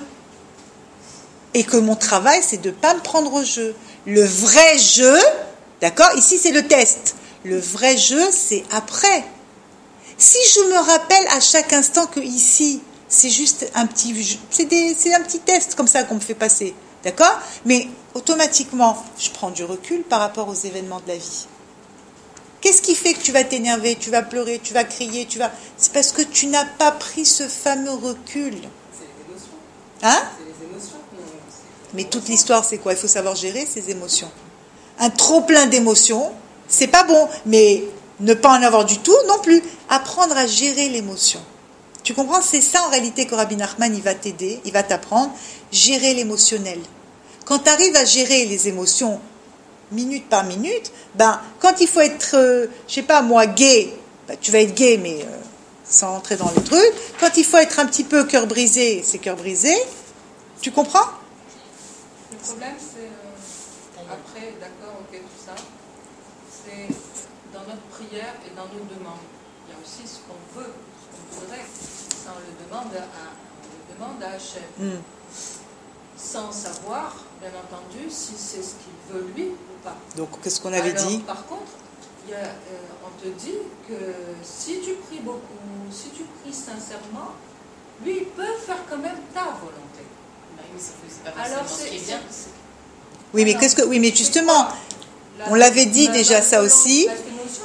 S1: Et que mon travail, c'est de ne pas me prendre au jeu. Le vrai jeu, d'accord? Ici, c'est le test. Le vrai jeu, c'est après. Si je me rappelle à chaque instant que ici, c'est juste un petit jeu, c'est, des, c'est un petit test comme ça qu'on me fait passer, d'accord? Mais automatiquement, je prends du recul par rapport aux événements de la vie. Qu'est-ce qui fait que tu vas t'énerver, tu vas pleurer, tu vas crier, tu vas... C'est parce que tu n'as pas pris ce fameux recul.
S11: C'est les émotions.
S1: Hein?
S11: C'est les émotions.
S1: Mais toute l'histoire, c'est quoi? Il faut savoir gérer ses émotions. Un trop plein d'émotions, c'est pas bon, mais ne pas en avoir du tout non plus. Apprendre à gérer l'émotion. Tu comprends? C'est ça en réalité que Rabbi Nachman, il va t'aider, il va t'apprendre. Gérer l'émotionnel. Quand tu arrives à gérer les émotions minute par minute, ben, quand il faut être, euh, je sais pas moi, gay, ben, tu vas être gay, mais euh, sans entrer dans le truc. Quand il faut être un petit peu cœur brisé, c'est cœur brisé. Tu comprends?
S4: Le problème, c'est, euh, après, d'accord, ok, tout ça, c'est dans notre prière et dans nos demandes. Il y a aussi ce qu'on veut, ce qu'on voudrait. Ça, on le demande à, on le demande à Hachem. Mm. Sans savoir, bien entendu, si c'est ce qu'il veut lui ou pas.
S1: Donc, qu'est-ce qu'on avait
S4: Alors,
S1: dit?
S4: Par contre, il y a, euh, on te dit que si tu pries beaucoup, si tu pries sincèrement, lui, il peut faire quand même ta volonté.
S9: Mais c'est pas Alors, c'est, ce qui est bien.
S1: Oui, mais qu'est-ce que, oui, mais justement, la, on l'avait dit la, déjà la, ça aussi.
S4: Parce que nous aussi, on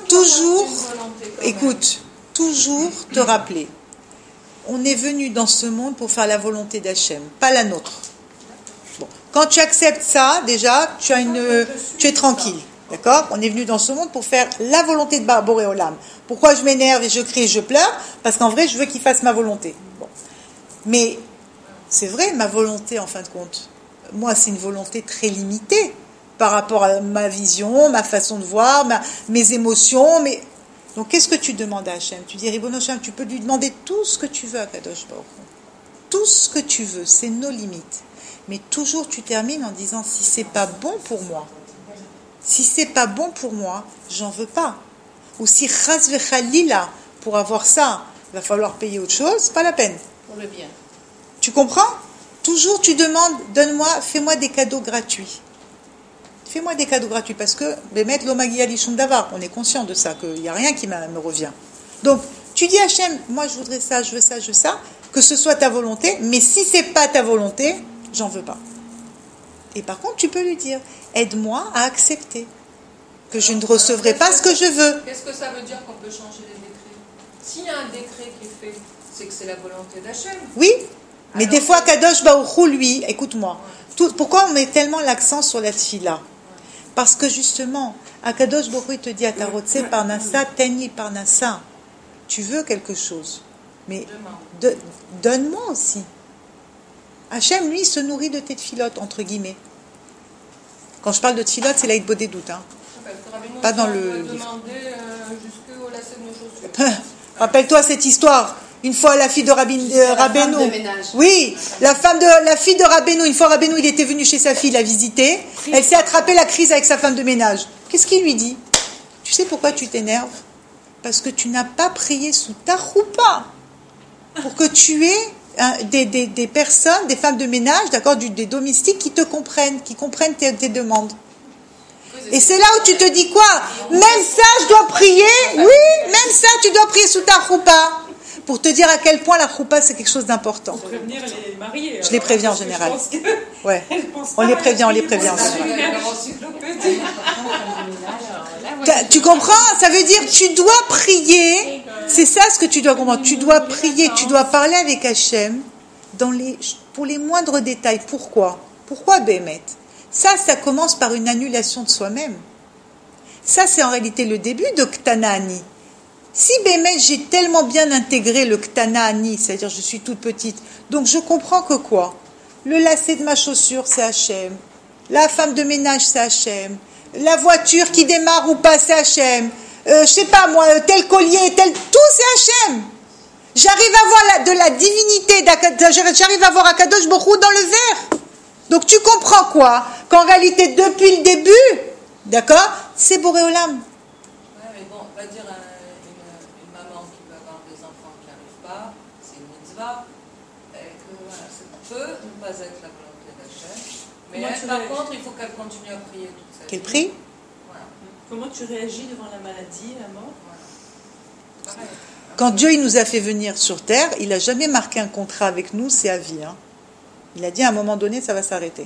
S1: toujours, écoute, toujours te rappeler, on est venu dans ce monde pour faire la volonté d'Hachem, pas la nôtre. Bon. Quand tu acceptes ça, déjà, tu, as une, tu es tranquille. D'accord ? On est venu dans ce monde pour faire la volonté de Boré Olam. Pourquoi je m'énerve et je crie et je pleure ? Parce qu'en vrai, je veux qu'il fasse ma volonté. Bon. Mais c'est vrai, ma volonté, en fin de compte, moi, c'est une volonté très limitée par rapport à ma vision, ma façon de voir, ma, mes émotions. Mes... Donc, qu'est-ce que tu demandes à Hachem ? Tu dis, Ribono Sham, tu peux lui demander tout ce que tu veux à Kadosh Baruch Hu. Tout ce que tu veux, c'est nos limites. Mais toujours, tu termines en disant, si c'est pas bon pour moi, si c'est pas bon pour moi, j'en veux pas. Ou si chas vechalila, pour avoir ça, il va falloir payer autre chose, pas la peine.
S7: Pour le bien.
S1: Tu comprends ? Toujours tu demandes, donne-moi, fais-moi des cadeaux gratuits. Fais-moi des cadeaux gratuits, parce que, Bémet l'omagia lishum davar, on est conscient de ça, qu'il n'y a rien qui me revient. Donc, tu dis à Hachem, moi je voudrais ça, je veux ça, je veux ça, que ce soit ta volonté, mais si c'est pas ta volonté, j'en veux pas. Et par contre, tu peux lui dire, aide-moi à accepter que je ne recevrai pas ce que je veux.
S4: Qu'est-ce que ça veut dire qu'on peut changer les décrets ? S'il y a un décret qui est fait, c'est que c'est la volonté d'Hachem.
S1: Oui, mais
S4: alors,
S1: des fois, Kadosh Baruch Hu, lui, écoute-moi, tout, pourquoi on met tellement l'accent sur la tfila ? Parce que justement, Kadosh Baruch Hu, il te dit, Atarotse parnassa, teni parnassa, tu veux quelque chose, mais de, donne-moi aussi. Hachem, lui, se nourrit de tes tfilotes, entre guillemets. Quand je parle de tfilotes, c'est l'aïd des doutes. Hein. Pas dans le livre. Rappelle-toi cette histoire. Une fois, la fille de Rabbi, euh, Rabbeinu. Oui, la femme de la fille de Rabbeinu. Une fois, Rabbeinu, il était venu chez sa fille la visiter. Elle s'est attrapée la crise avec sa femme de ménage. Qu'est-ce qu'il lui dit ? Tu sais pourquoi tu t'énerves ? Parce que tu n'as pas prié sous ta choupa pour que tu aies Des, des, des personnes, des femmes de ménage, d'accord, du, des domestiques qui te comprennent, qui comprennent tes, tes demandes. Et c'est là où tu te dis quoi ? Même ça, je dois prier. Oui, même ça, tu dois prier sous ta choupa. Pour te dire à quel point la choupa, c'est quelque chose d'important.
S8: Pour prévenir les mariés.
S1: Je les préviens en général. Ouais. On les prévient, on les prévient en général. Tu comprends ? Ça veut dire tu dois prier. C'est ça ce que tu dois comprendre. Tu dois prier, tu dois parler avec Hachem dans les, pour les moindres détails. Pourquoi ? Pourquoi Bémet ? Ça, ça commence par une annulation de soi-même. Ça, c'est en réalité le début de Ktana Ani. Si Bémet, j'ai tellement bien intégré le Ktana Ani, c'est-à-dire je suis toute petite, donc je comprends que quoi ? Le lacet de ma chaussure, c'est Hachem. La femme de ménage, c'est Hachem. La voiture qui démarre ou pas, c'est Hachem. Euh, je sais pas moi, tel collier, tel... Tout, c'est Hachem. J'arrive à voir la, de la divinité, j'arrive à voir Akadosh Baruch Hu dans le verre. Donc tu comprends quoi ? Qu'en réalité, depuis le début, d'accord, c'est Boré Olam.
S4: Ouais, mais bon, on va dire une, une maman qui veut avoir des enfants qui n'arrivent pas, c'est une mitzvah, et que voilà, ça peut ne pas être la volonté d'Hachem. Mais elle, par contre, il faut qu'elle continue à prier toute sa vie.
S1: Qu'elle prie ?
S8: Comment tu réagis devant la maladie, la mort ?
S4: Pareil.
S1: Quand Dieu il nous a fait venir sur terre, il n'a jamais marqué un contrat avec nous, c'est à vie. Hein. Il a dit à un moment donné, ça va s'arrêter.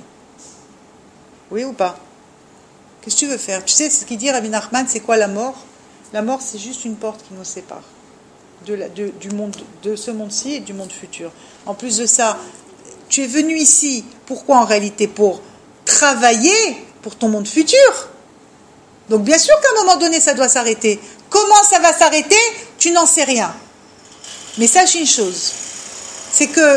S1: Oui ou pas ? Qu'est-ce que tu veux faire ? Tu sais ce qu'il dit Rabbi Nachman, c'est quoi la mort ? La mort, c'est juste une porte qui nous sépare de la, de, du monde, de ce monde-ci et du monde futur. En plus de ça, tu es venu ici, pourquoi en réalité ? Pour travailler pour ton monde futur. Donc bien sûr qu'à un moment donné, ça doit s'arrêter. Comment ça va s'arrêter ? Tu n'en sais rien. Mais sache une chose, c'est que,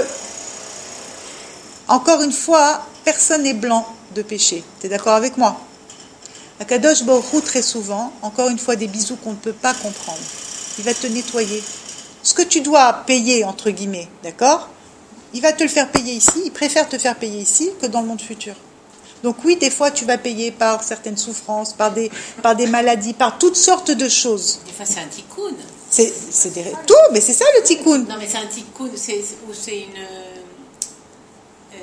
S1: encore une fois, personne n'est blanc de péché. Tu es d'accord avec moi ? Akadosh Baruch Hu, très souvent, encore une fois, des bisous qu'on ne peut pas comprendre. Il va te nettoyer. Ce que tu dois payer, entre guillemets, d'accord ? Il va te le faire payer ici. Il préfère te faire payer ici que dans le monde futur. Donc oui, des fois, tu vas payer par certaines souffrances, par des, par des maladies, par toutes sortes de choses.
S7: Des fois, c'est un tikkun.
S1: C'est, c'est des, tout, mais c'est ça le tikkun.
S7: Non, mais c'est un tikkun, c'est, ou c'est une... Euh,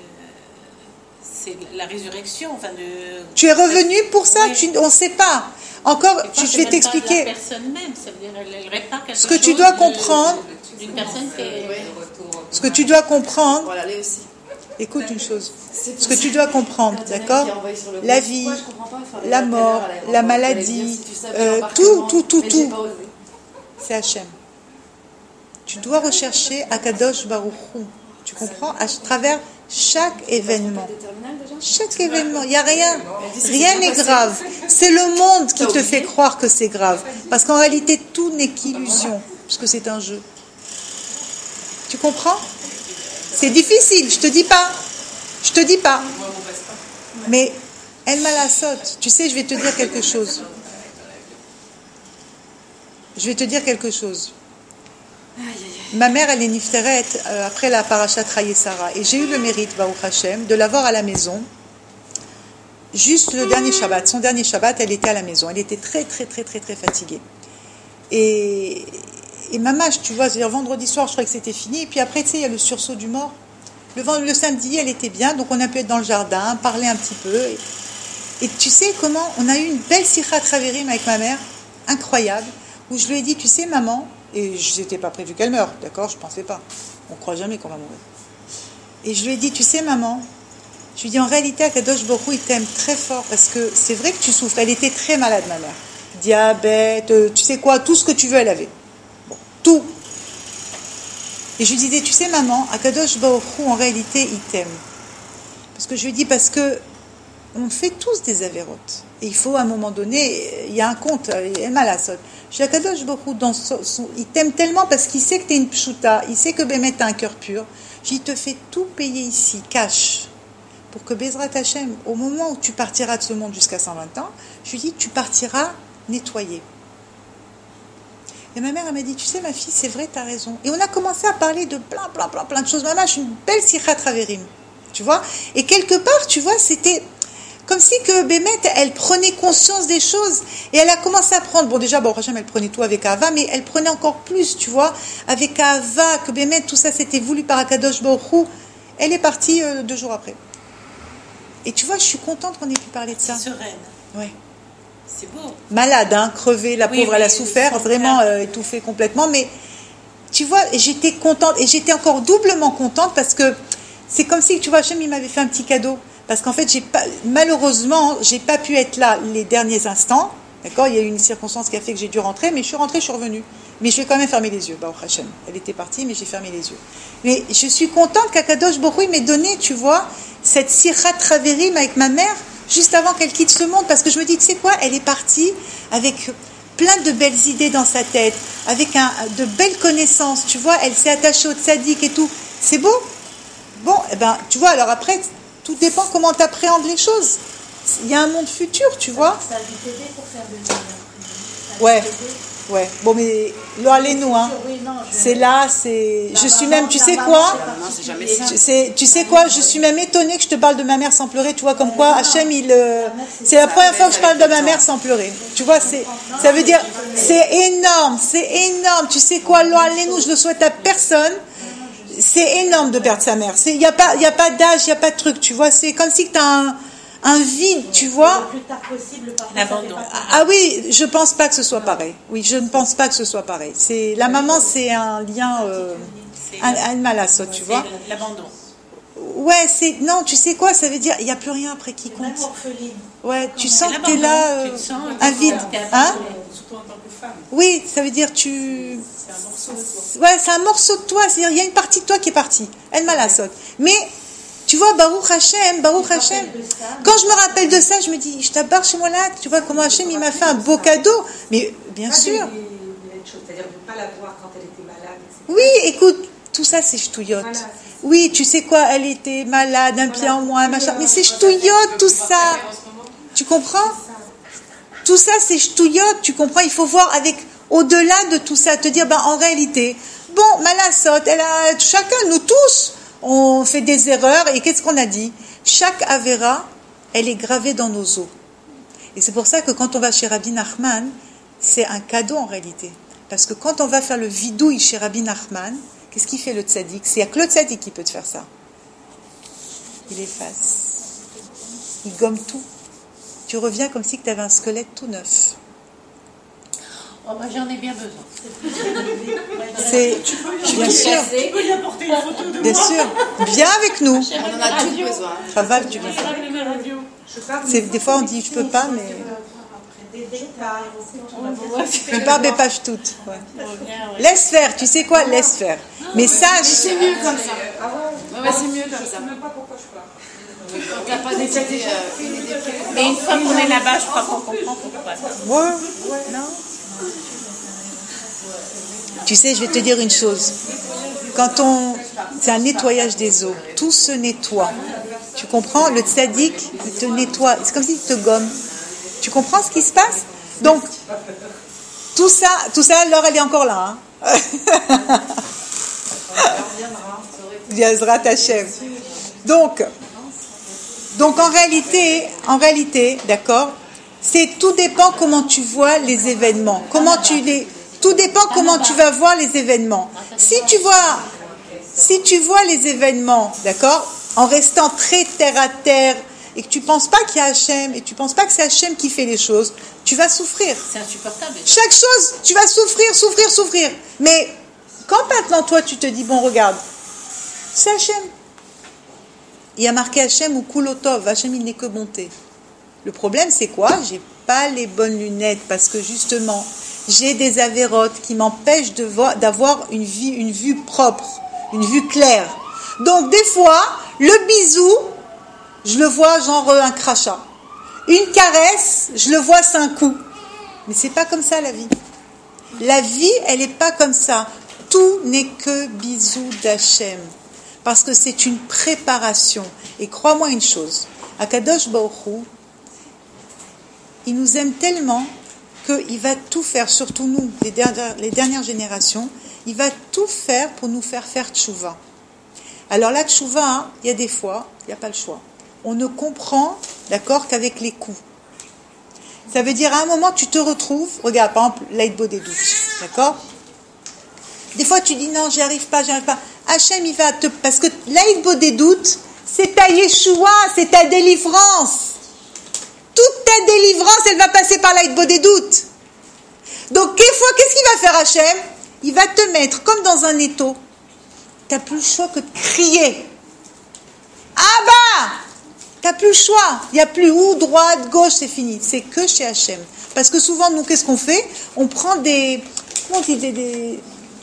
S7: c'est la résurrection, enfin de...
S1: Tu es revenu pour ça,
S7: oui.
S1: tu, on ne sait pas. Encore, tu, je vais t'expliquer.
S7: La personne même, ça veut dire elle, elle répare quelque
S1: Ce que
S7: chose
S1: tu dois
S7: de,
S1: comprendre...
S7: d'une personne qui est...
S1: Ce que tu dois comprendre...
S2: Voilà, allez aussi.
S1: Écoute une chose. Ce que tu dois comprendre, d'accord? La vie, la mort, la maladie, euh, tout, tout, tout, tout. C'est Hachem. Tu dois rechercher Akadosh Baruch Hu. Tu comprends? À travers chaque événement. Chaque événement. Il n'y a rien. Rien n'est grave. C'est le monde qui te fait croire que c'est grave. Parce qu'en réalité, tout n'est qu'illusion. Parce que c'est un jeu. Tu comprends? C'est difficile, je te dis pas. Je te dis pas. Mais, El Malasot, tu sais, je vais te dire quelque chose. Je vais te dire quelque chose. Ma mère, elle est nifteret euh, après la parashat Chayei Sarah. Et j'ai eu le mérite, Baruch Hashem, de l'avoir à la maison. Juste le dernier Shabbat. Son dernier Shabbat, elle était à la maison. Elle était très, très, très, très, très fatiguée. Et, et maman, tu vois, c'est-à-dire vendredi soir, je crois que c'était fini. Et puis après, tu sais, il y a le sursaut du mort. Le, le samedi, elle était bien. Donc on a pu être dans le jardin, parler un petit peu. Et, et tu sais comment on a eu une belle sikha traverim avec ma mère, incroyable, où je lui ai dit, tu sais, maman, et je n'étais pas prévu qu'elle meure, d'accord, je ne pensais pas. On ne croit jamais qu'on va mourir. Et je lui ai dit, tu sais, maman, je lui ai dit, en réalité, Akadosh Baruch Hu, il t'aime très fort, parce que c'est vrai que tu souffres. Elle était très malade, ma mère. Diabète, euh, tu sais quoi, tout ce que tu veux, elle avait. Bon, tout. Et je lui disais, tu sais, maman, Akadosh Baruch Hu, en réalité, il t'aime. Parce que je lui ai dit, parce que on fait tous des avérotes. Et il faut, à un moment donné, il y a un compte, elle m'a la sotte. Je dis, Akadosh Baruch Hu, dans son, son, il t'aime tellement parce qu'il sait que tu es une pshuta, il sait que Bémet t'as un cœur pur. Je dis, il te fait tout payer ici, cash, pour que Bezrat Hashem, au moment où tu partiras de ce monde jusqu'à cent vingt ans, je lui dis, tu partiras nettoyé. Et ma mère, elle m'a dit, tu sais, ma fille, c'est vrai, tu as raison. Et on a commencé à parler de plein, plein, plein, plein de choses. Maman, je suis une belle sikha traverim, tu vois. Et quelque part, tu vois, c'était comme si que Bémet, elle prenait conscience des choses. Et elle a commencé à prendre, bon déjà, bon, Hachem, elle prenait tout avec Ahava, mais elle prenait encore plus, tu vois, avec Ahava, que Bémet, tout ça, c'était voulu par Akadosh Baruch Hu. Elle est partie euh, deux jours après. Et tu vois, je suis contente qu'on ait pu parler de ça.
S5: Sereine.
S1: Ouais.
S5: C'est beau.
S1: Malade, hein, crevée, la
S5: Oui,
S1: pauvre,
S5: oui,
S1: elle a souffert, vraiment euh, étouffée complètement. Mais tu vois, j'étais contente, et j'étais encore doublement contente parce que c'est comme si, tu vois, Hachem, il m'avait fait un petit cadeau. Parce qu'en fait, j'ai pas, malheureusement, j'ai pas pu être là les derniers instants. D'accord, il y a eu une circonstance qui a fait que j'ai dû rentrer, mais je suis rentrée, je suis revenue. Mais je vais quand même fermer les yeux, Baruch Hashem. Elle était partie, mais j'ai fermé les yeux. Mais je suis contente qu'Akadosh Baruch Hu m'ait donné, tu vois, cette sirat traverim avec ma mère, juste avant qu'elle quitte ce monde, parce que je me dis, tu sais quoi, elle est partie avec plein de belles idées dans sa tête, avec un, de belles connaissances, tu vois, elle s'est attachée au tzaddik et tout. C'est beau. Bon, eh ben, tu vois, alors après, tout dépend comment tu appréhendes les choses. Il y a un monde futur, tu vois.
S5: Ça a dû t'aider pour faire de l'île.
S1: Ouais, ouais. Bon, mais là, allez-nous, hein.
S5: Oui, non, je...
S1: C'est là, c'est.
S5: La
S1: je suis
S5: maman,
S1: même, tu
S5: la
S1: sais
S5: maman,
S1: quoi
S2: c'est jamais ça.
S1: tu sais, tu sais quoi Je suis même étonnée que je te parle de ma mère sans pleurer. Tu vois, comme quoi, Hachem, il. Euh, c'est la première fois que je parle de ma mère sans pleurer. Tu vois, c'est. Ça veut dire, c'est énorme, c'est énorme. Tu sais quoi Là, allez-nous, je le souhaite à personne. C'est énorme de perdre sa mère. Il n'y a pas, y a pas d'âge, il n'y a pas de truc, tu vois. C'est comme si tu as un, un vide, tu vois.
S5: Le plus tard possible,
S7: l'abandon.
S1: Ah oui, je ne pense pas que ce soit pareil. Oui, je ne pense pas que ce soit pareil. C'est, la maman, c'est un lien, euh, un, un malasso, tu vois.
S7: L'abandon.
S1: Ouais, c'est. Non, tu sais quoi Ça veut dire, il n'y a plus rien après qui compte.
S5: Même orpheline.
S1: Ouais, tu sens que tu es
S7: l'abandon.
S1: là, euh,
S7: Tu te sens
S1: un vide. Hein
S8: Surtout en tant que femme.
S1: Oui, ça veut dire tu.
S8: C'est un morceau de toi.
S1: Ouais, c'est un morceau de toi. C'est-à-dire, il y a une partie de toi qui est partie. Elle m'a la saute. Mais, tu vois, Baruch Hashem, Baruch Hashem. Quand je me rappelle de ça, je me dis, je t'abarre chez moi là. Tu vois comment Hashem, il m'a fait un beau cadeau. Mais, bien
S11: Pas
S1: sûr.
S11: des- des- des choses, c'est-à-dire de ne pas la voir quand elle était malade, et cetera.
S1: Oui, écoute, tout ça, c'est ch'touillotte.
S11: Voilà, c'est ça.
S1: Oui, tu sais quoi, elle était malade, un pied en moins, machin. Mais c'est ch'touillotte, tout ça. Tu comprends Tout ça, c'est ch'touillotte, tu comprends Il faut voir avec, au-delà de tout ça, te dire, ben, en réalité, bon, Malasot, elle a, chacun, nous tous, on fait des erreurs, et qu'est-ce qu'on a dit Chaque Avera, elle est gravée dans nos os. Et c'est pour ça que quand on va chez Rabbi Nachman, c'est un cadeau en réalité. Parce que quand on va faire le vidouille chez Rabbi Nachman, qu'est-ce qu'il fait le tzaddik C'est il n'y a que le tzaddik qui peut te faire ça. Il efface. Il gomme tout. Tu reviens comme si tu avais un squelette tout neuf.
S7: Oh, bah, j'en ai bien besoin.
S1: C'est, bien sûr,
S8: Tu peux lui apporter une photo de
S1: bien
S8: moi.
S1: sûr. Viens avec nous.
S2: On en a tous besoin.
S1: Ça va, du bien. C'est, des fois, on dit, je peux pas, mais...
S10: Des détails,
S1: Je barbe et page toutes. Ouais. Laisse faire, tu sais quoi? Laisse faire. Mais sache...
S2: C'est mieux comme ça. Ouais, ouais, c'est mieux comme ça.
S11: même pas pourquoi je pars.
S2: Quand t'as pas décidé euh, une idée précise.
S7: Mais une fois qu'on est là-bas, je crois qu'on comprend pourquoi.
S1: Ouais, non. Tu sais, je vais te dire une chose. Quand on... C'est un nettoyage des eaux. Tout se nettoie. Tu comprends? Le tzaddik, il te nettoie. C'est comme s'il te gomme. Tu comprends ce qui se passe? Donc, tout ça, tout ça, Laure, elle est encore là. Hein. Viendra ta chef. Donc, donc en réalité, en réalité, d'accord, c'est tout dépend comment tu vois les événements. Comment tu les, tout dépend comment tu vas voir les événements. Si tu vois, si tu vois les événements, d'accord, en restant très terre à terre, et que tu ne penses pas qu'il y a Hachem, et tu ne penses pas que c'est Hachem qui fait les choses, tu vas souffrir.
S7: C'est insupportable.
S1: Chaque chose, tu vas souffrir, souffrir, souffrir. Mais quand maintenant, toi, tu te dis, bon, regarde, c'est Hachem. Il y a marqué Hachem ou Kulotov, Hachem, il n'est que bonté. Le problème, c'est quoi? J'ai pas les bonnes lunettes, parce que justement, j'ai des avérotes qui m'empêchent de voir, d'avoir une, vie, une vue propre, une vue claire. Donc, des fois, le bisou, je le vois genre un crachat. Une caresse, je le vois c'est un coup. Mais c'est pas comme ça la vie. La vie, elle n'est pas comme ça. Tout n'est que bisous d'Hachem. Parce que c'est une préparation. Et crois-moi une chose, Akadosh Baruch Hu, il nous aime tellement qu'il va tout faire, surtout nous, les dernières, les dernières générations, il va tout faire pour nous faire faire tchouva. Alors la tchouva, hein, il y a des fois, il n'y a pas le choix. On ne comprend, d'accord, qu'avec les coups. Ça veut dire, à un moment, tu te retrouves, regarde, par exemple, l'Aïdbo des doutes, d'accord? Des fois, tu dis, non, j'y arrive pas, j'y arrive pas. Hachem, il va te... Parce que l'Aïdbo des doutes, c'est ta Yeshua, c'est ta délivrance. Toute ta délivrance, elle va passer par l'Aïdbo des doutes. Donc, quelquefois, qu'est-ce qu'il va faire Hachem? Il va te mettre comme dans un étau. Tu n'as plus le choix que de crier. Ah bah! Tu n'as plus le choix. Il n'y a plus ou droite, gauche, c'est fini. C'est que chez Hachem. Parce que souvent, nous, qu'est-ce qu'on fait? On prend des... Comment on dit des, des...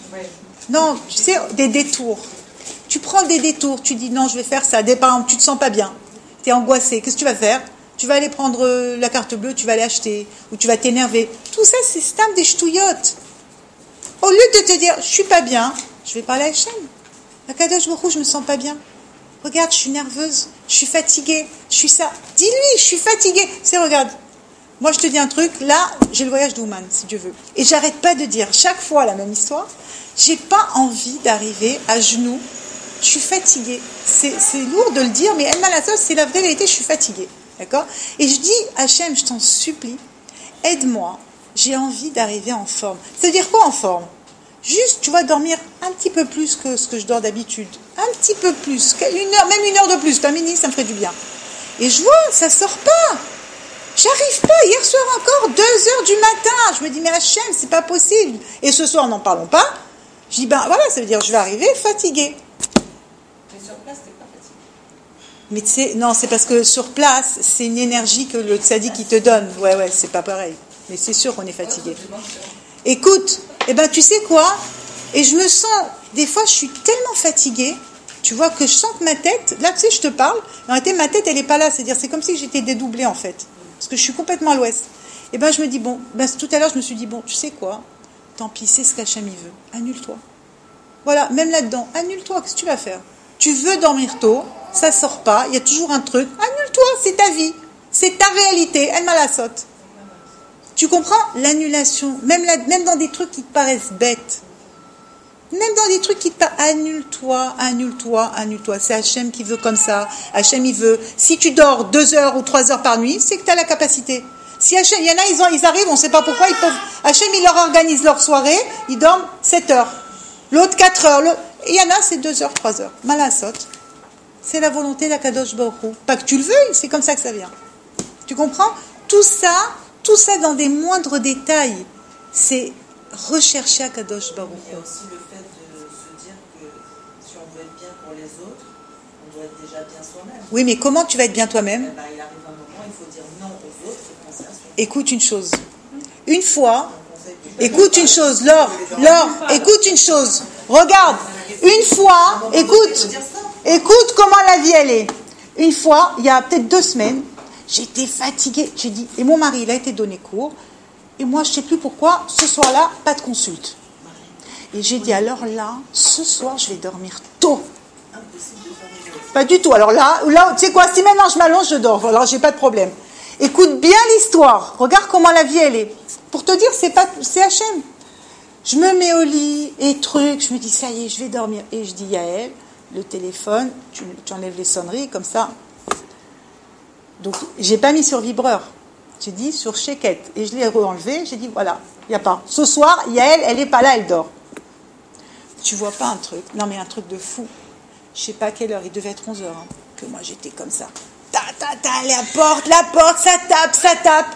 S1: Non, tu sais, des détours. Tu prends des détours. Tu dis, non, je vais faire ça. Des, par exemple, tu ne te sens pas bien. Tu es angoissé. Qu'est-ce que tu vas faire? Tu vas aller prendre la carte bleue, tu vas aller acheter. Ou tu vas t'énerver. Tout ça, c'est stam des ch'touillottes. Au lieu de te dire, je ne suis pas bien, je vais parler à Hachem. Akadosh Baruch Hu, je ne me sens pas bien. Regarde, je suis nerveuse, je suis fatiguée, je suis ça. Dis-lui, je suis fatiguée. C'est, regarde, moi je te dis un truc, là, j'ai le voyage d'Ouman, si Dieu veut. Et j'arrête pas de dire chaque fois la même histoire. J'ai pas envie d'arriver à genoux. Je suis fatiguée. C'est, c'est lourd de le dire, mais elle m'a la sauce, c'est la vraie vérité, je suis fatiguée. D'accord? Et je dis, Hachem, je t'en supplie, aide-moi. J'ai envie d'arriver en forme. Ça veut dire quoi en forme? Juste, tu vas dormir un petit peu plus que ce que je dors d'habitude. Un petit peu plus. Une heure, même une heure de plus. T'as mini, ça me ferait du bien. Et je vois, ça sort pas. J'arrive pas. Hier soir encore, deux heures du matin. Je me dis, mais Hachem, c'est pas possible. Et ce soir, n'en parlons pas. Je dis, ben voilà, ça veut dire, je vais arriver fatiguée.
S11: Mais sur place, t'es pas fatiguée.
S1: Mais tu sais, non, c'est parce que sur place, c'est une énergie que le tzaddik qui te donne. Ouais, ouais, c'est pas pareil. Mais c'est sûr qu'on est fatigué. Écoute, eh ben tu sais quoi? Et je me sens, des fois je suis tellement fatiguée, tu vois, que je sens que ma tête, là tu sais, je te parle, en réalité ma tête elle n'est pas là, c'est-à-dire c'est comme si j'étais dédoublée en fait, parce que je suis complètement à l'ouest. Et ben je me dis, bon, ben, tout à l'heure je me suis dit, bon, tu sais quoi? Tant pis, c'est ce qu'Hachem il veut, annule-toi. Voilà, même là-dedans, annule-toi, qu'est-ce que tu vas faire? Tu veux dormir tôt, ça sort pas, il y a toujours un truc, annule-toi, c'est ta vie, c'est ta réalité, elle m'a la saute. Tu comprends? L'annulation, même, là, même dans des trucs qui te paraissent bêtes, même dans des trucs qui te paraissent, annule-toi, annule-toi, annule-toi. C'est Hachem qui veut comme ça. Hachem, il veut. Si tu dors deux heures ou trois heures par nuit, c'est que tu as la capacité. Si Hachem, il y en a, ils, ont, ils arrivent, on ne sait pas pourquoi, ils peuvent. Hachem, il leur organise leur soirée, ils dorment sept heures. L'autre quatre heures. L'autre, il y en a, c'est deux heures, trois heures. Malasot. C'est la volonté d'Akadosh Baruch Hu. Pas que tu le veuilles, c'est comme ça que ça vient. Tu comprends? Tout ça. Tout ça dans des moindres détails. c'est rechercher Akadosh Baruch
S10: Il y a
S1: Hu.
S10: aussi le fait de se dire que si on veut être bien pour les autres, on doit être déjà bien soi-même.
S1: Oui, mais comment tu vas être bien toi-même?
S10: Eh ben, il arrive un moment, il faut dire non aux autres et penser à soi.
S1: Écoute une chose. Une fois, écoute une chose, Laure, Laure, écoute une chose. Regarde, une fois, écoute, écoute comment la vie elle est. Une fois, il y a peut-être deux semaines, j'étais fatiguée. J'ai dit, et mon mari, il a été donné cours. Et moi, je ne sais plus pourquoi, ce soir-là, pas de consulte. Et j'ai dit, alors là, ce soir, je vais dormir tôt. Pas du tout. Alors là, là tu sais quoi, si maintenant je m'allonge, je dors. Alors, j'ai pas de problème. Écoute bien l'histoire. Regarde comment la vie, elle est. Pour te dire, c'est pas, c'est Hachem. Je me mets au lit et truc, je me dis, ça y est, je vais dormir. Et je dis, Yael, le téléphone, tu, tu enlèves les sonneries, comme ça. Donc, j'ai pas mis sur vibreur. J'ai dit sur Sheket. Et je l'ai re-enlevé. J'ai dit, voilà, il n'y a pas. Ce soir, Yael, elle n'est pas là, elle dort. Tu vois pas un truc? Non, mais un truc de fou. Je sais pas à quelle heure, il devait être onze heures. Hein, que moi, j'étais comme ça. Ta, ta, ta, la porte, la porte, ça tape, ça tape.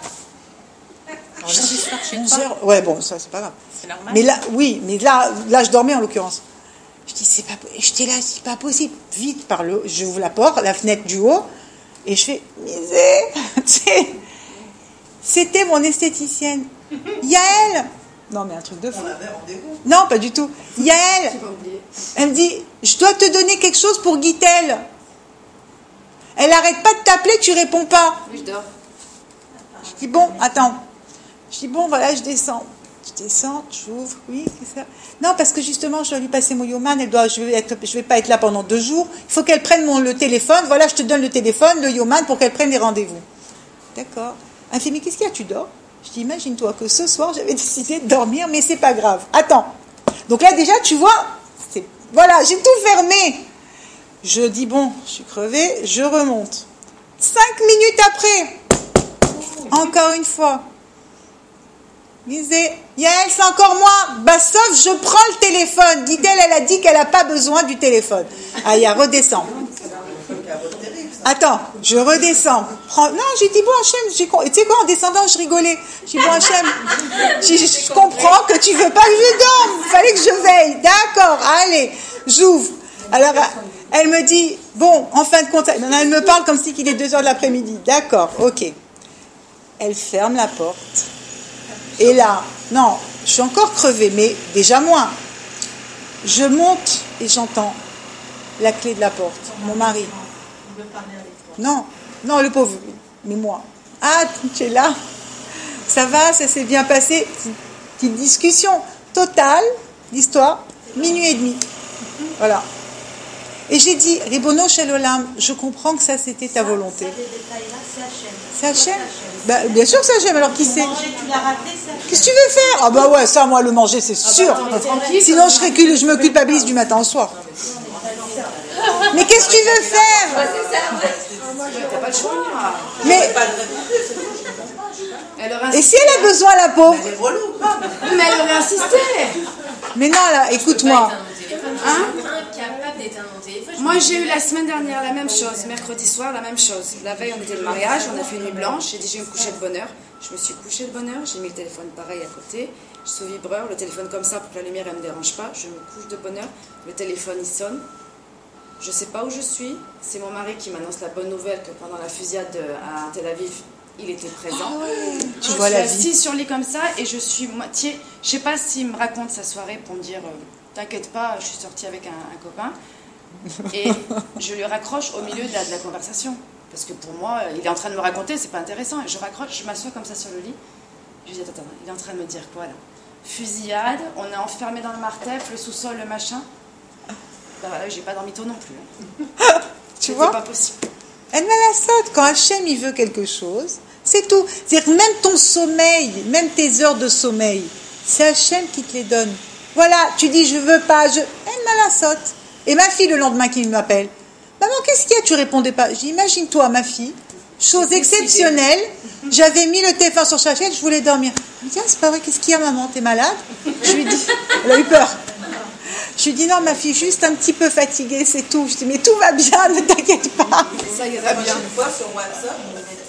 S1: onze heures. Ouais, bon, ça, c'est pas grave.
S7: C'est normal.
S1: Mais là, oui, mais là, là, je dormais en l'occurrence. Je dis, c'est pas, j'étais là, c'est pas possible. Vite, par le, j'ouvre la porte, la fenêtre du haut, et je fais, misère. C'était mon esthéticienne. Yael. Non, mais un truc de fou.
S10: On avait rendez-vous.
S1: Non, pas du tout. Yael. Elle me dit, je dois te donner quelque chose pour Guitel. Elle arrête pas de t'appeler, tu réponds pas.
S2: Oui, je dors.
S1: Je dis, bon, attends. Je dis, bon, voilà, je descends. Je descends, j'ouvre, oui, c'est ça. Non, parce que justement, je dois lui passer mon Yoman, elle doit, je vais être, je vais pas être là pendant deux jours. Il faut qu'elle prenne mon, le téléphone. Voilà, je te donne le téléphone, le Yoman, pour qu'elle prenne les rendez-vous. D'accord. Elle fait, mais qu'est-ce qu'il y a, tu dors? Je dis, imagine-toi que ce soir, j'avais décidé de dormir, mais c'est pas grave. Attends. Donc là, déjà, tu vois, c'est, voilà, j'ai tout fermé. Je dis, bon, je suis crevée, je remonte. Cinq minutes après, encore une fois. Disait, Yael, c'est encore moi. Bah, sauf, je prends le téléphone. Dit-elle, elle a dit qu'elle n'a pas besoin du téléphone. Ah, il y a redescend. Attends, je redescends. Prends... Non, j'ai dit, bon, Hachem, j'ai... tu sais quoi, en descendant, je rigolais. J'ai dit, bon, Hachem, je, je comprends que tu veux pas que je dorme. Il fallait que je veille. D'accord, allez, j'ouvre. Alors, elle me dit, bon, en fin de compte, elle me parle comme si qu'il est deux heures de l'après-midi. D'accord, ok. Elle ferme la porte. Et là, non, je suis encore crevée, mais déjà moins. Je monte et j'entends la clé de la porte. Mon mari. Non, non, le pauvre, mais moi. Ah, tu es là. Ça va, ça s'est bien passé. Petite discussion totale, l'histoire, minuit et demi. Voilà. Et j'ai dit, Ribono Shel Olam, je comprends que ça c'était ta volonté. C'est Hachem. Bah, bien sûr que c'est Hachem, alors qui c'est? Qu'est-ce que tu veux faire? Ah bah ouais, ça moi le manger c'est sûr. Sinon je, serais, je me culpabilise du matin au soir. Mais qu'est-ce que tu veux faire?
S2: T'as pas le choix.
S1: Mais et si elle a besoin, la pauvre?
S2: Mais elle aurait insisté.
S1: Mais non, là, écoute-moi.
S2: Hein? Moi, j'ai eu la semaine dernière la même chose, mercredi soir, la même chose. La veille, on était de mariage, on a fait une nuit blanche. J'ai dit, je vais me coucher de bonne heure. Je me suis couchée de bonne heure, j'ai mis le téléphone pareil à côté. Je suis au vibreur, le téléphone comme ça pour que la lumière ne me dérange pas. Je me couche de bonne heure, le téléphone il sonne. Je ne sais pas où je suis. C'est mon mari qui m'annonce la bonne nouvelle que pendant la fusillade à Tel Aviv, il était présent. Oh ouais. Je
S1: vois
S2: suis
S1: la
S2: assise vie. Sur le lit comme ça et je suis moitié. Je ne sais pas s'il me raconte sa soirée pour me dire euh, t'inquiète pas, je suis sortie avec un, un copain. Et je lui raccroche au milieu de la, de la conversation. Parce que pour moi, il est en train de me raconter, c'est pas intéressant. Et je raccroche, je m'assois comme ça sur le lit. Je lui dis attends, attends, il est en train de me dire quoi là? Fusillade, on est enfermé dans le martef, le sous-sol, le machin. Ben voilà, j'ai pas dormi tôt non plus. Hein.
S1: Tu vois?
S2: C'est pas possible.
S1: Elle m'a la saute. Quand Hachem il veut quelque chose, c'est tout. C'est-à-dire même ton sommeil, même tes heures de sommeil, c'est Hachem qui te les donne. Voilà, tu dis je veux pas, je. Elle m'a la saute. Et ma fille le lendemain qui m'appelle, maman qu'est-ce qu'il y a? Tu répondais pas. Je dis imagine-toi ma fille, chose exceptionnelle. J'avais mis le téléphone sur sa chaise, je voulais dormir. Elle me dit ah, c'est pas vrai, qu'est-ce qu'il y a maman? T'es malade? Je lui dis, elle a eu peur. Je lui dis non ma fille, juste un petit peu fatiguée, c'est tout. Je dis mais tout va bien, ne t'inquiète pas.
S10: Ça ira bien. Une fois sur WhatsApp, vous mettez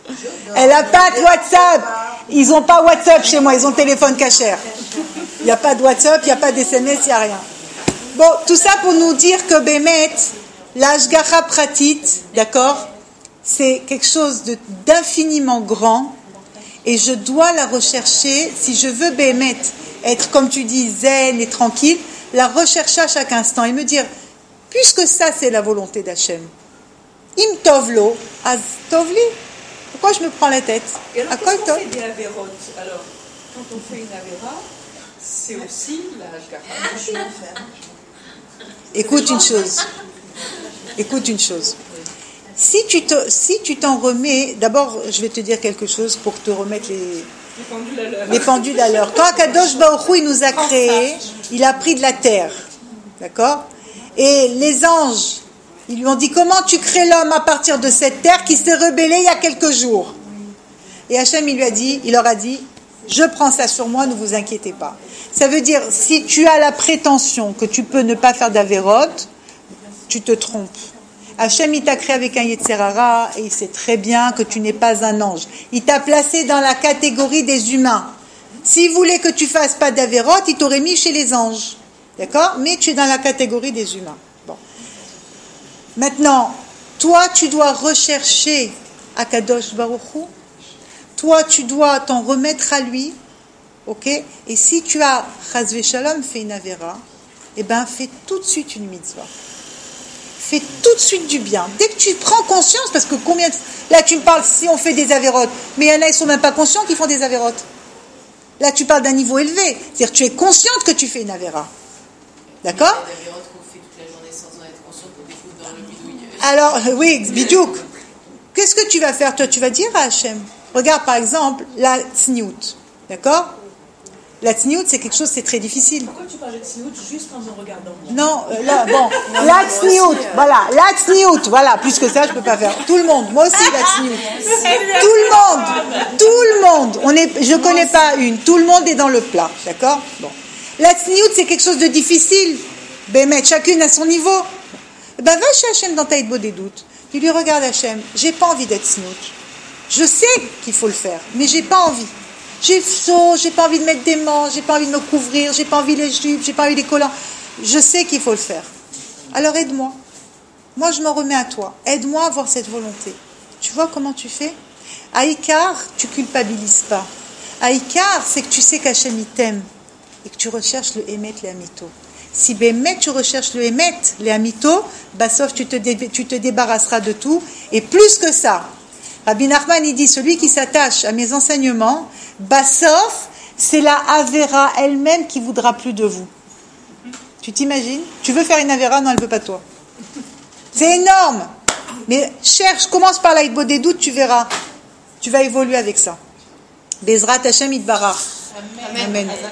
S1: Elle n'a pas de WhatsApp. Ils n'ont pas WhatsApp chez moi, ils ont téléphone cachère. Il n'y a pas de WhatsApp, il n'y a pas d'S M S, il n'y a rien. Bon, tout ça pour nous dire que Bémet, l'Ashgacha Pratit, d'accord, c'est quelque chose de, d'infiniment grand et je dois la rechercher, si je veux Bémet être, comme tu dis, zen et tranquille, la rechercher à chaque instant et me dire, puisque ça c'est la volonté d'Hachem, Im Tovlo, Az Tovli, pourquoi je me prends la tête?
S8: Et alors, quand on fait des avérotes, alors, quand on fait une avéra, c'est aussi la Hashgacha.
S1: Écoute une chose. Écoute une chose. Si tu, te, si tu t'en remets, d'abord, je vais te dire quelque chose pour te remettre les,
S8: les pendules à l'heure.
S1: Les pendules à l'heure. Quand Akadosh Baruch Hu, il nous a créés, il a pris de la terre. D'accord? Et les anges, ils lui ont dit, comment tu crées l'homme à partir de cette terre qui s'est rebellée il y a quelques jours? Et Hachem, il lui a dit, il leur a dit, je prends ça sur moi, ne vous inquiétez pas. Ça veut dire, si tu as la prétention que tu peux ne pas faire d'avérote, tu te trompes. Hachem, il t'a créé avec un Yetzer Hara et il sait très bien que tu n'es pas un ange. Il t'a placé dans la catégorie des humains. S'il voulait que tu fasses pas d'avérote, il t'aurait mis chez les anges. D'accord? Mais tu es dans la catégorie des humains. Bon. Maintenant, toi, tu dois rechercher Akadosh Baruch Hu. Toi, tu dois t'en remettre à lui. Ok? Et si tu as, Chas v'Shalom, fait une avéra, eh ben, fais tout de suite une mitzvah. Fais tout de suite du bien. Dès que tu prends conscience, parce que combien de... Là, tu me parles si on fait des avérotes, mais il y en a, ils ne sont même pas conscients qu'ils font des avérotes. Là, tu parles d'un niveau élevé. C'est-à-dire que tu es consciente que tu fais une avéra. D'accord?
S9: Il y a des avérotes qu'on fait toute la journée sans en être conscient qu'on découvre dans le bidouille.
S1: Alors, oui, bidiouk. Qu'est-ce que tu vas faire, toi? Tu vas dire à Hachem. Regarde, par exemple, la tsniout. D'accord? La tsniout, c'est quelque chose, c'est très difficile.
S8: Pourquoi tu parlais de tsniout juste en me regardant?
S1: Non, euh, là, bon, la tsniout, voilà, la tsniout, voilà, plus que ça, je peux pas faire. Tout le monde, moi aussi, la tsniout. Tout le monde, tout le monde. On est, je connais pas une. Tout le monde est dans le plat, d'accord? Bon, la tsniout, c'est quelque chose de difficile. Ben, mais chacune à son niveau. Ben, va chez Hachem dans ta hitbo des doutes. Tu lui regardes Hachem. J'ai pas envie d'être tsniout. Je sais qu'il faut le faire, mais j'ai pas envie. J'ai chaud, j'ai pas envie de mettre des manches, j'ai pas envie de me couvrir, j'ai pas envie les jupes, j'ai pas envie des collants. Je sais qu'il faut le faire. Alors aide-moi. Moi, je m'en remets à toi. Aide-moi à avoir cette volonté. Tu vois comment tu fais? Aïkar, tu culpabilises pas. Aïkar, c'est que tu sais qu'Hachem il t'aime et que tu recherches le Emet, le Hamito. Si Bémet, tu recherches le Emet, le Hamito, bah sauf tu te, dé, tu te débarrasseras de tout. Et plus que ça, Rabbi Nachman, il dit, celui qui s'attache à mes enseignements, Bassof, c'est la Avera elle-même qui voudra plus de vous. Tu t'imagines? Tu veux faire une Avera? Non, elle ne veut pas de toi. C'est énorme. Mais cherche, commence par la hitbo des doutes, tu verras. Tu vas évoluer avec ça. Bezrat Hashem Yitbarach. Amen. Amen.